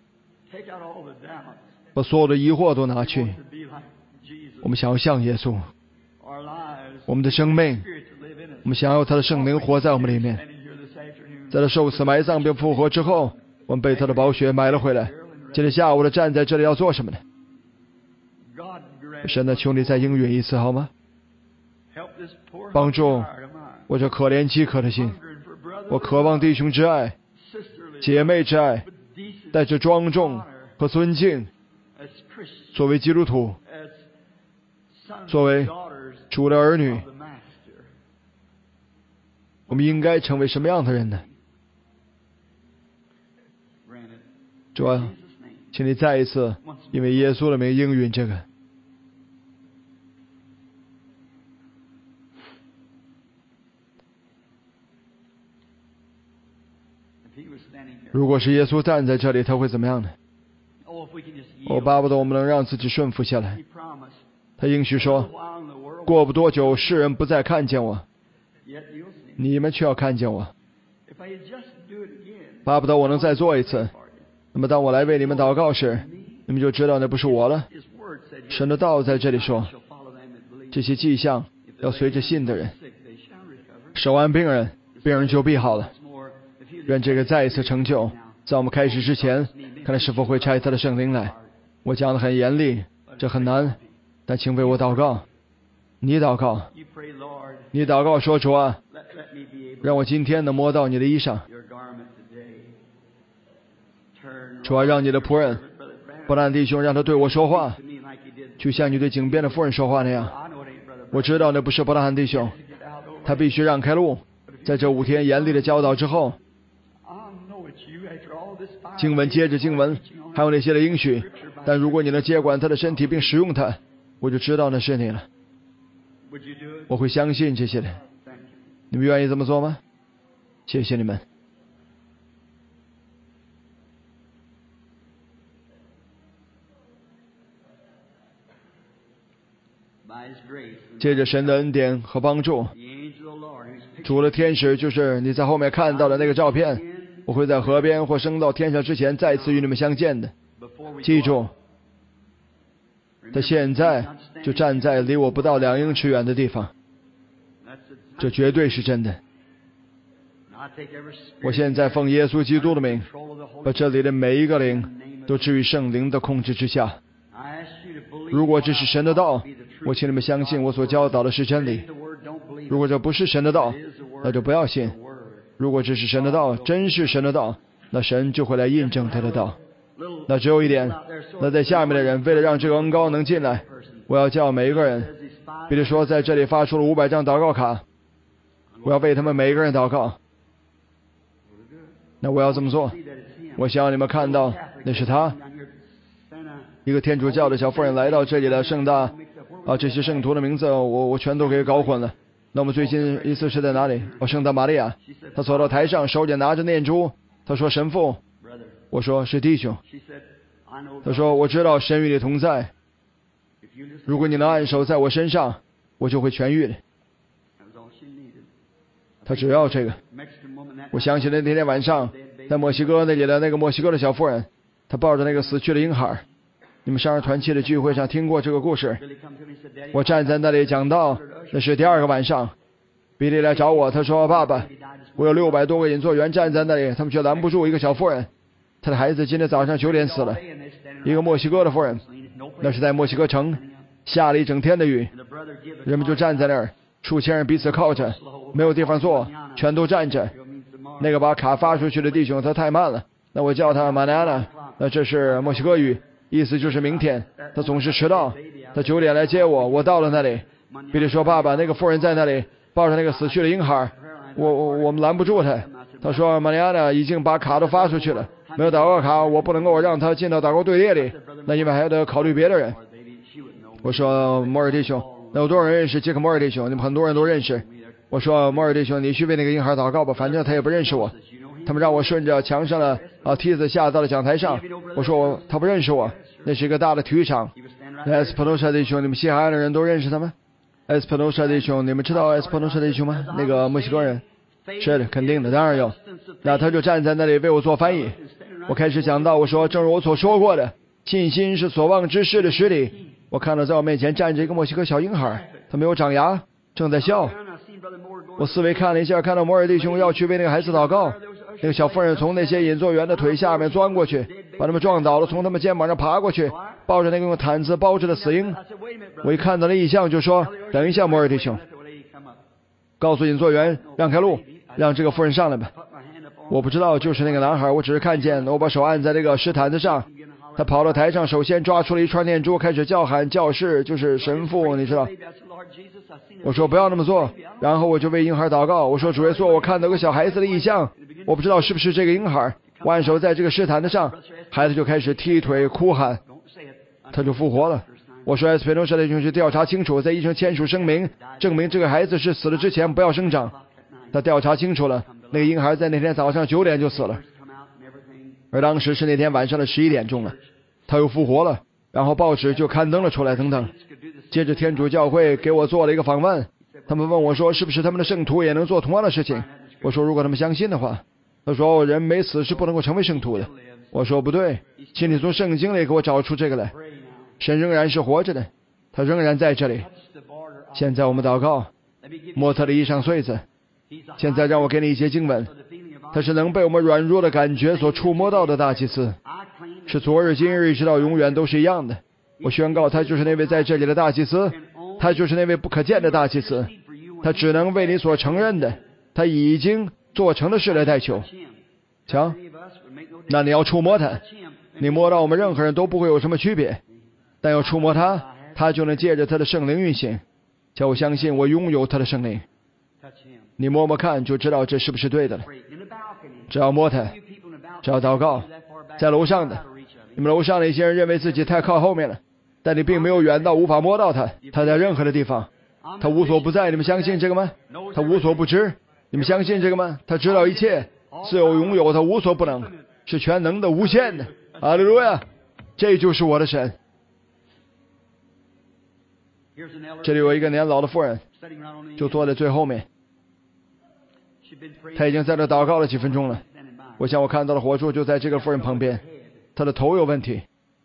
把所有的疑惑都拿去。我们想要像耶稣，我们的生命，我们想要他的圣灵活在我们里面。在他受死埋葬并复活之后，我们被他的宝血买了回来。今天下午的站在这里要做什么呢？神的，求你再应允一次好吗？帮助我这可怜饥渴的心，我渴望弟兄之爱、姐妹之爱，带着庄重和尊敬，作为基督徒，作为主的儿女，我们应该成为什么样的人呢？主啊，请你再一次因为耶稣的名应允这个。如果是耶稣站在这里，他会怎么样呢？我巴不得我们能让自己顺服下来。他应许说，过不多久世人不再看见我，你们却要看见我。巴不得我能再做一次，那么当我来为你们祷告时，你们就知道那不是我了。神的道在这里说，这些迹象要随着信的人。手按病人，病人就必好了。愿这个再一次成就。在我们开始之前，看来是否会差他的圣灵来。我讲得很严厉，这很难，但请为我祷告。你祷告，你祷告说，主啊，让我今天能摸到你的衣裳。主啊，让你的仆人伯兰弟兄让他对我说话，就像你对井边的妇人说话那样。我知道那不是伯拉罕弟兄，他必须让开路。在这五天严厉的教导之后，经文接着经文，还有那些的应许，但如果你能接管他的身体并使用它，我就知道那是你了。我会相信这些的。你们愿意这么做吗？谢谢你们。借着神的恩典和帮助，主的天使就是你在后面看到的那个照片，我会在河边或升到天上之前再次与你们相见的。记住，他现在就站在离我不到两英尺远的地方，这绝对是真的。我现在奉耶稣基督的名，把这里的每一个灵都置于圣灵的控制之下。如果这是神的道，我请你们相信我所教导的是真理。如果这不是神的道，那就不要信。如果这是神的道，真是神的道，那神就会来印证他的道。 那只有一点，那在下面的人为了让这个恩膏能进来，我要叫每一个人，比如说在这里发出了五百张祷告卡，我要为他们每一个人祷告。那我要这么做，我想让你们看到那是他，一个天主教的小妇人来到这里的圣大啊，这些圣徒的名字我我全都给搞混了。那我们最近一次是在哪里？哦，圣达玛利亚。他走到台上，手里拿着念珠，他说神父，我说是弟兄。他说我知道神与你同在，如果你能按手在我身上，我就会痊愈的。他只要这个。我想起了那天晚上在墨西哥那里的那个墨西哥的小妇人，她抱着那个死去的婴孩。你们上日团契的聚会上听过这个故事。我站在那里讲道，那是第二个晚上，比利来找我，他说爸爸，我有六百多个引座员站在那里，他们却拦不住一个小妇人，她的孩子今天早上九点死了，一个墨西哥的妇人，那是在墨西哥城，下了一整天的雨，人们就站在那儿，数千人彼此靠着，没有地方坐，全都站着。那个把卡发出去的弟兄他太慢了，那我叫他 manana， 那这是墨西哥语，意思就是明天。他总是迟到，他九点来接我，我到了那里，比利说爸爸，那个妇人在那里抱着那个死去的婴孩，我我我们拦不住他。他说 manana 已经把卡都发出去了，没有祷告卡，我不能够让他进到祷告队列里，那因为还得考虑别的人。我说摩尔弟兄，那有多少人认识杰克摩尔弟兄？你们很多人都认识。我说摩尔弟兄，你去为那个婴孩祷告吧，反正他也不认识我。他们让我顺着墙上的啊梯子下到了讲台上。我说我他不认识我，那是一个大的体育场。埃斯普诺沙弟兄，你们西海岸的人都认识他吗？埃斯普诺沙弟兄，你们知道埃斯普诺沙弟兄吗？那个墨西哥人。是的，肯定的，当然有。那他就站在那里为我做翻译。我开始讲到，我说正如我所说过的，信心是所望之事的实体。我看到在我面前站着一个墨西哥小婴孩，他没有长牙，正在笑。我思维看了一下，看到摩尔弟兄要去为那个孩子祷告，那个小妇人从那些引座员的腿下面钻过去，把他们撞倒了，从他们肩膀上爬过去，抱着那个用毯子包着的死婴。我一看到那异象就说，等一下摩尔弟兄，告诉引座员让开路，让这个妇人上来吧。我不知道就是那个男孩，我只是看见我把手按在这个石毯子上，他跑到台上，首先抓出了一串念珠，开始叫喊教士，就是神父，你知道。我说不要那么做，然后我就为婴孩祷告。我说主耶稣，我看到个小孩子的异象，我不知道是不是这个婴孩。我按手在这个石毯子上，孩子就开始踢腿哭喊，他就复活了。我说埃斯佩诺沙弟兄去调查清楚，在医生签署声明，证明这个孩子是死了之前不要生长。他调查清楚了，那个婴孩在那天早上九点就死了，而当时是那天晚上的十一点钟了，他又复活了，然后报纸就刊登了出来等等。接着天主教会给我做了一个访问，他们问我说是不是他们的圣徒也能做同样的事情。我说如果他们相信的话。他说人没死是不能够成为圣徒的。我说不对，请你从圣经里给我找出这个来。神仍然是活着的，他仍然在这里。现在我们祷告，摸他的衣裳穗子。现在让我给你一些经文，他是能被我们软弱的感觉所触摸到的大祭司，是昨日今日一直到永远都是一样的。我宣告他就是那位在这里的大祭司，他就是那位不可见的大祭司，他只能为你所承认的，他已经做成的事来代求。瞧，那你要触摸他，你摸到我们任何人都不会有什么区别，但要触摸他，他就能借着他的圣灵运行。叫我相信我拥有他的圣灵。你摸摸看就知道这是不是对的了。只要摸他，只要祷告。在楼上的，你们楼上的一些人认为自己太靠后面了，但你并没有远到无法摸到他，他在任何的地方，他无所不在。你们相信这个吗？他无所不知。你们相信这个吗？他知道一切，自有拥有，他无所不能，是全能的、无限的。哈利路亚！这就是我的神。这里有一个年老的妇人，就坐在最后面。他已经在这祷告了几分钟了。我想我看到了火柱就在这个妇人旁边，他的头有问题。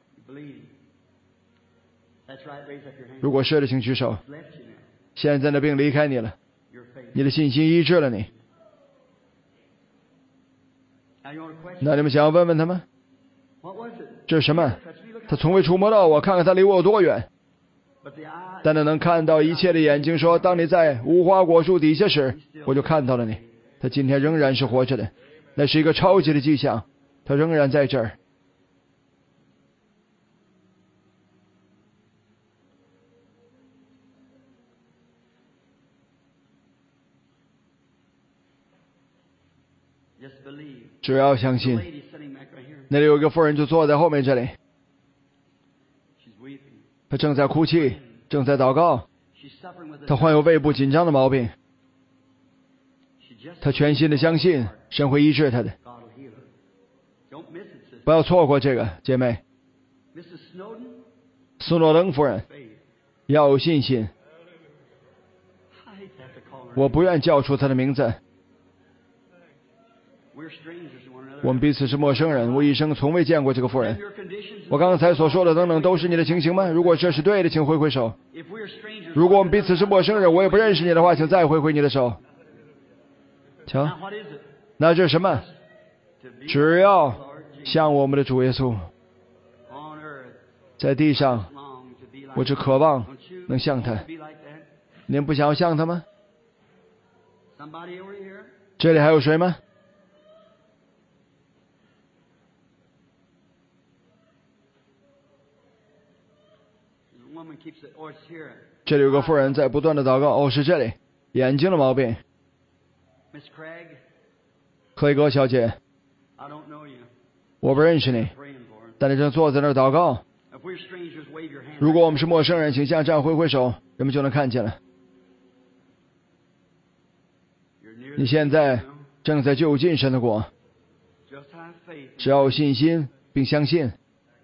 如果是的，请举手。现在的病离开你了，你的信心医治了你。那你们想要问问他吗？这是什么？他从未触摸到我，看看他离我有多远。但他能看到一切的眼睛说，当你在无花果树底下时，我就看到了你。他今天仍然是活着的，那是一个超级的迹象，他仍然在这儿。 只要相信。那里有一个妇人就坐在后面这里，她正在哭泣，正在祷告，她患有胃部紧张的毛病，她全心的相信神会医治她的。不要错过这个，姐妹。斯诺登夫人要有信心，我不愿叫出她的名字。我们彼此是陌生人，我一生从未见过这个妇人。我刚才所说的等等都是你的情形吗？如果这是对的，请挥挥手。如果我们彼此是陌生人，我也不认识你的话，请再挥挥你的手。瞧，那这是什么？只要像我们的主耶稣，在地上，我只渴望能像他。您不想要像他吗？这里还有谁吗？这里有个妇人在不断的祷告。哦，是这里，眼睛的毛病。克雷格小姐，我不认识你，但你正坐在那儿祷告。如果我们是陌生人，请向这样挥挥手，人们就能看见了。你现在正在就近神的国，只要有信心并相信。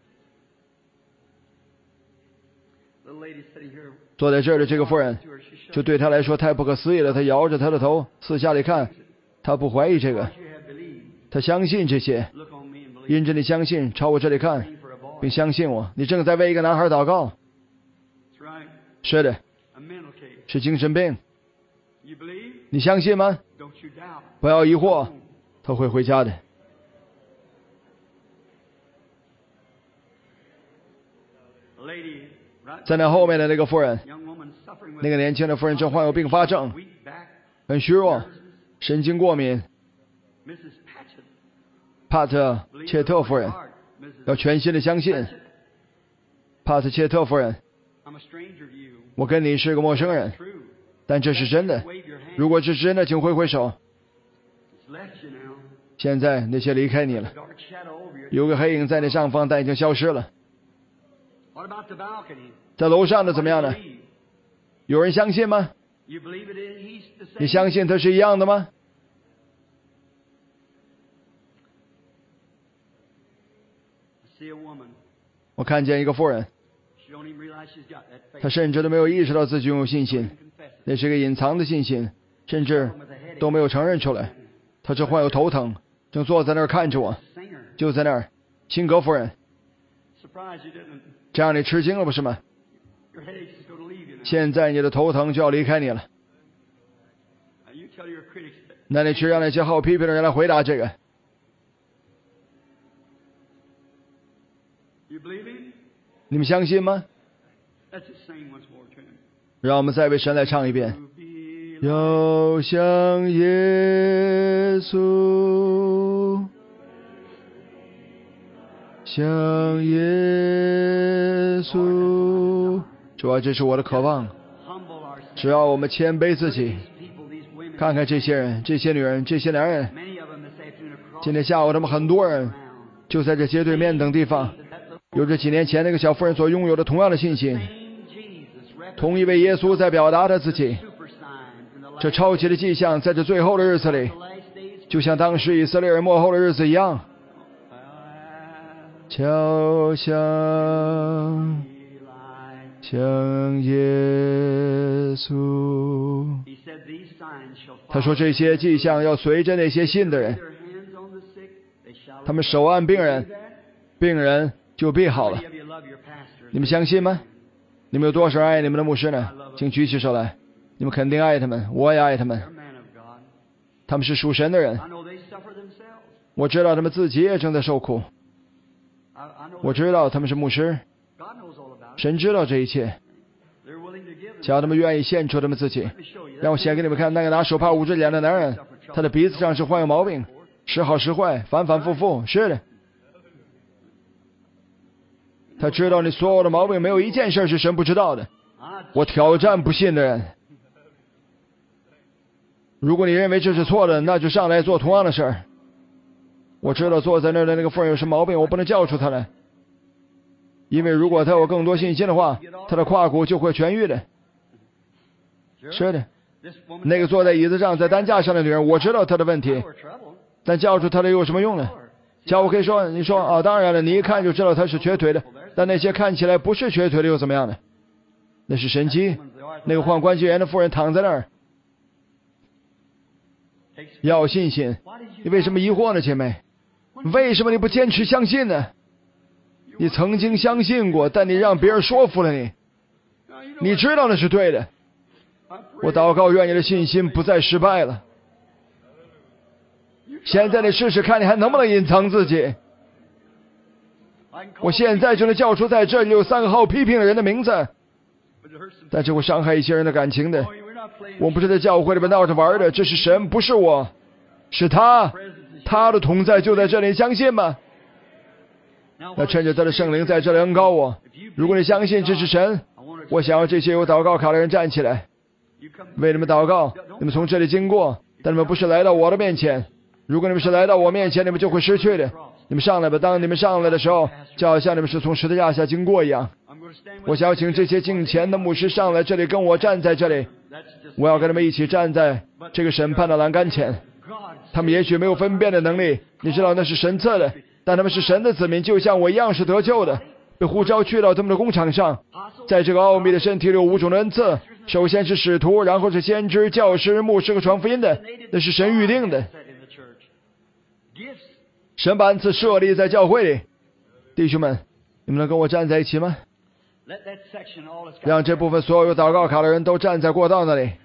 坐在这儿的这个妇人，就对他来说太不可思议了。他摇着他的头，四下里看，他不怀疑这个，他相信这些。因着你相信，朝我这里看，并相信我。你正在为一个男孩祷告。是的，是精神病。你相信吗？不要疑惑，他会回家的。在那后面的那个妇人，那个年轻的妇人正患有并发症，很虚弱，神经过敏。帕特切特夫人要全心的相信。帕特切特夫人，我跟你是个陌生人，但这是真的。如果这是真的，请挥挥手。现在那些离开你了，有个黑影在你上方，但已经消失了。在楼上的怎么样呢？有人相信吗？你相信它是一样的吗？我看见一个妇人，她甚至都没有意识到自己拥有信心，那是个隐藏的信心，甚至都没有承认出来。她只患有头疼，正坐在那儿看着我，就在那儿。辛格夫人，这让你吃惊了不是吗？现在你的头疼就要离开你了。那你去让那些好批评的人来回答这个。你们相信吗？让我们再为神来唱一遍。要像耶稣，像耶稣。主啊，这是我的渴望。只要我们谦卑自己，看看这些人、这些女人、这些男人。今天下午他们很多人就在这街对面等地方，有着几年前那个小妇人所拥有的同样的信心。同一位耶稣在表达他自己。这超级的迹象在这最后的日子里，就像当时以色列人末后的日子一样。敲响像耶稣。他说这些迹象要随着那些信的人，他们手按病人，病人就必好了。你们相信吗？你们有多少人爱你们的牧师呢？请举起手来。你们肯定爱他们，我也爱他们。他们是属神的人，我知道他们自己也正在受苦。我知道他们是牧师，神知道这一切。叫他们愿意献出他们自己。让我显给你们看，那个拿手帕捂着脸的男人，他的鼻子上是患有毛病，时好时坏，反反复复。是的，他知道你所有的毛病，没有一件事是神不知道的。我挑战不信的人。如果你认为这是错的，那就上来做同样的事儿。 我知道坐在那儿的那个妇人有什么毛病，我不能叫出她来。因为如果她有更多信心的话，她的胯骨就会痊愈的。是的，那个坐在椅子上在担架上的女人，我知道她的问题，但叫出她来有什么用呢？叫我可以说，你说啊，当然了，你一看就知道她是瘸腿的，但那些看起来不是瘸腿的又怎么样呢？那是神迹。那个患关节炎的妇人躺在那儿，要有信心。你为什么疑惑呢，姐妹？为什么你不坚持相信呢？你曾经相信过，但你让别人说服了你，你知道那是对的。我祷告，愿你的信心不再失败了。现在你试试看，你还能不能隐藏自己？我现在就能叫出在这里有三个好批评的人的名字，但这会伤害一些人的感情的。我不是在教会里边闹着玩的，这是神，不是我，是他，他的同在就在这里，相信吗？那趁着他的圣灵在这里恩膏我，如果你相信这是神，我想要这些有祷告卡的人站起来，为你们祷告。你们从这里经过，但你们不是来到我的面前。如果你们是来到我面前，你们就会失去的。你们上来吧，当你们上来的时候，就好像你们是从十字架下经过一样。我想要请这些敬虔的牧师上来这里，跟我站在这里。我要跟他们一起站在这个审判的栏杆前。他们也许没有分辨的能力，你知道那是神赐的，但他们是神的子民，就像我一样是得救的，被呼召去到他们的工场上。在这个奥秘的身体里有五种的恩赐，首先是使徒，然后是先知、教师、牧师和传福音的，那是神预定的。神把恩赐设立在教会里。弟兄们，你们能跟我站在一起吗？让这部分所有有祷告卡的人都站在过道那里。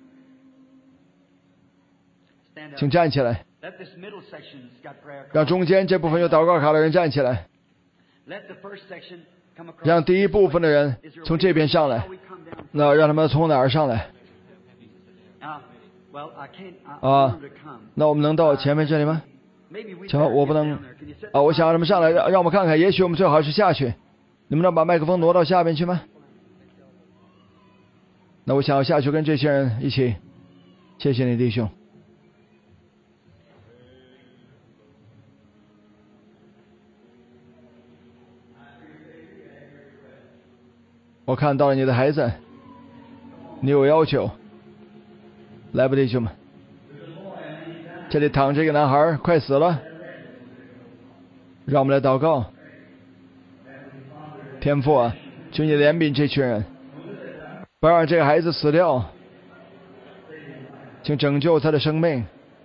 请站起来。让中间这部分有祷告卡的人站起来。让第一部分的人从这边上来。那让他们从哪儿上来？啊，那我们能到前面这里吗？请问我不能啊！我想让他们上来，让让我们看看，也许我们最好是下去。你们能把麦克风挪到下边去吗？那我想要下去跟这些人一起。谢谢你，弟兄。我看到了你的孩子，你有要求。来吧，弟兄们。这里躺着一个男孩，快死了。让我们来祷告。天父啊，求你怜悯这群人，不要让这个孩子死掉，请拯救他的生命。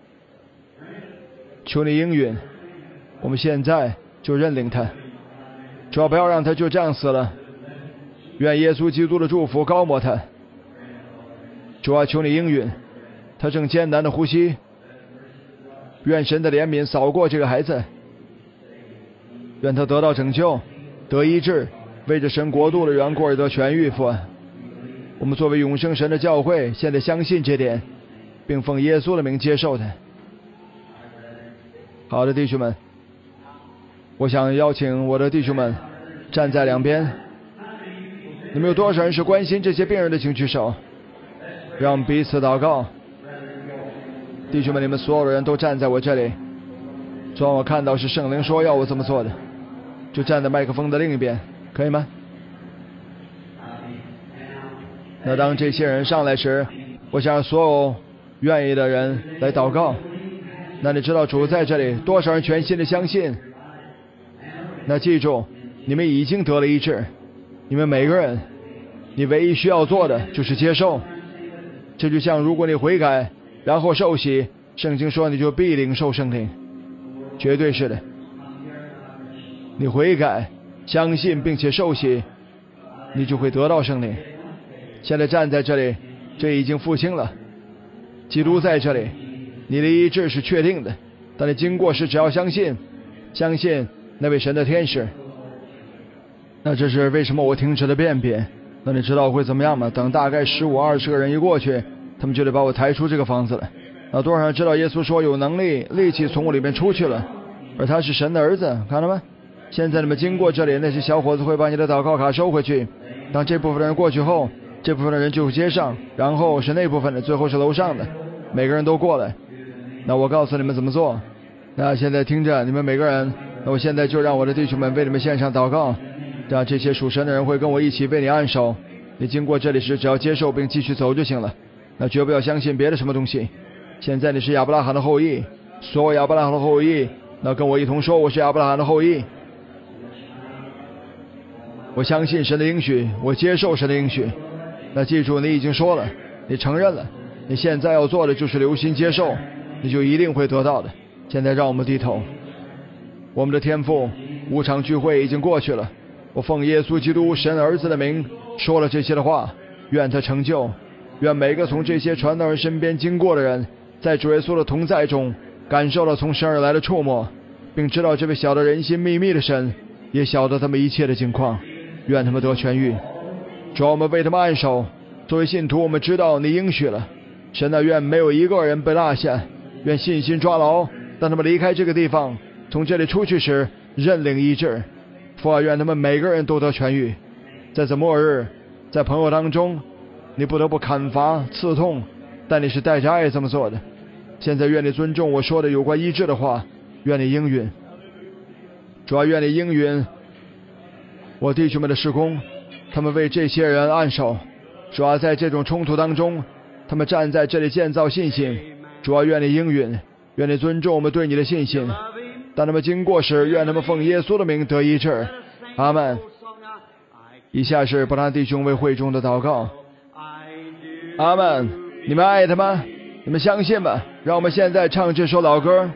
求你应允，我们现在就认领他，主要不要让他就这样死了。愿耶稣基督的祝福高抹他。主啊，求你应允，他正艰难的呼吸。愿神的怜悯扫过这个孩子，愿他得到拯救，得医治，为着神国度的缘故而得痊愈。父啊，我们作为永生神的教会，现在相信这点，并奉耶稣的名接受他。好的，弟兄们，我想邀请我的弟兄们站在两边。你们有多少人是关心这些病人的，请举手，让我们彼此祷告。弟兄们，你们所有的人都站在我这里，主让我看到是圣灵说要我这么做的，就站在麦克风的另一边，可以吗？那当这些人上来时，我想让所有愿意的人来祷告。那你知道主在这里，多少人全心的相信？那记住，你们已经得了医治，你们每个人，你唯一需要做的就是接受。这就像如果你悔改然后受洗，圣经说你就必领受圣灵，绝对是的。你悔改相信并且受洗，你就会得到圣灵。现在站在这里，这已经复兴了，基督在这里，你的医治是确定的，但你经过时只要相信，相信那位神的天使。那这是为什么我停止了便便？那你知道会怎么样吗？等大概十五二十个人一过去，他们就得把我抬出这个房子了。那多少人知道耶稣说有能力力气从我里面出去了，而他是神的儿子，看到吗？现在你们经过这里，那些小伙子会把你的祷告卡收回去。当这部分的人过去后，这部分的人就接上，然后是那部分的，最后是楼上的，每个人都过来。那我告诉你们怎么做， 那现在听着，你们每个人，那我现在就让我的弟兄们为你们献上祷告，让这些属神的人会跟我一起为你按手。你经过这里时，只要接受并继续走就行了，那绝不要相信别的什么东西。现在你是亚伯拉罕的后裔，所有亚伯拉罕的后裔，那跟我一同说，我是亚伯拉罕的后裔。我相信神的应许，我接受神的应许。那记住，你已经说了，你承认了，你现在要做的就是留心接受，你就一定会得到的。现在让我们低头。我们的天父，五场聚会已经过去了，我奉耶稣基督神儿子的名说了这些的话，愿他成就，愿每个从这些传道人身边经过的人，在主耶稣的同在中感受到从神而来的触摸，并知道这位晓得人心秘密的神也晓得他们一切的境况，愿他们得痊愈。主要我们为他们按手，作为信徒我们知道你应许了，神啊，愿没有一个人被落下，愿信心抓牢，当他们离开这个地方，从这里出去时认领医治。父啊，愿他们每个人都得痊愈。在这末日，在朋友当中，你不得不砍伐刺痛，但你是带着爱这么做的。现在愿你尊重我说的有关医治的话，愿你应允。主要愿你应允我弟兄们的事工，他们为这些人按手。主要在这种冲突当中，他们站在这里建造信心。主要愿你应允，愿你尊重我们对你的信心。当他们经过时，愿他们奉耶稣的名得医治。阿们。以下是伯拉弟兄为会众的祷告。阿们。你们爱他吗？你们相信吗？让我们现在唱这首老歌。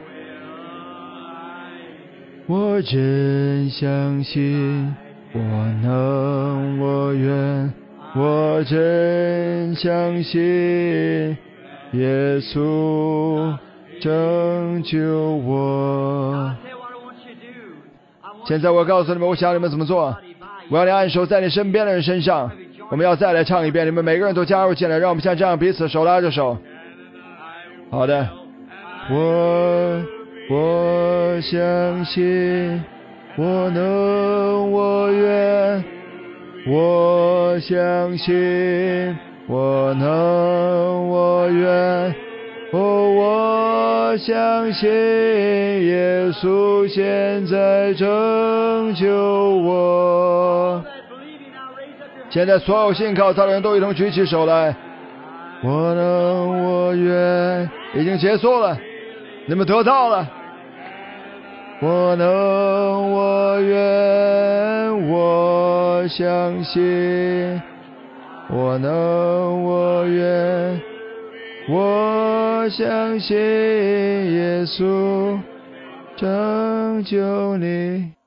我真相信，我能，我愿，我真相信，耶稣拯救我。现在我告诉你们，我想你们怎么做。我要你按手在你身边的人身上。我们要再来唱一遍，你们每个人都加入进来，让我们像这样彼此手拉着手。好的。我我相信，我能，我愿，我相信，我能，我愿，哦，我相信耶稣现在拯救我。现在所有信靠他的人都一同举起手来。我能，我愿，已经结束了，你们得到了。我能，我愿，我相信，我能，我愿，我相信耶稣拯救你。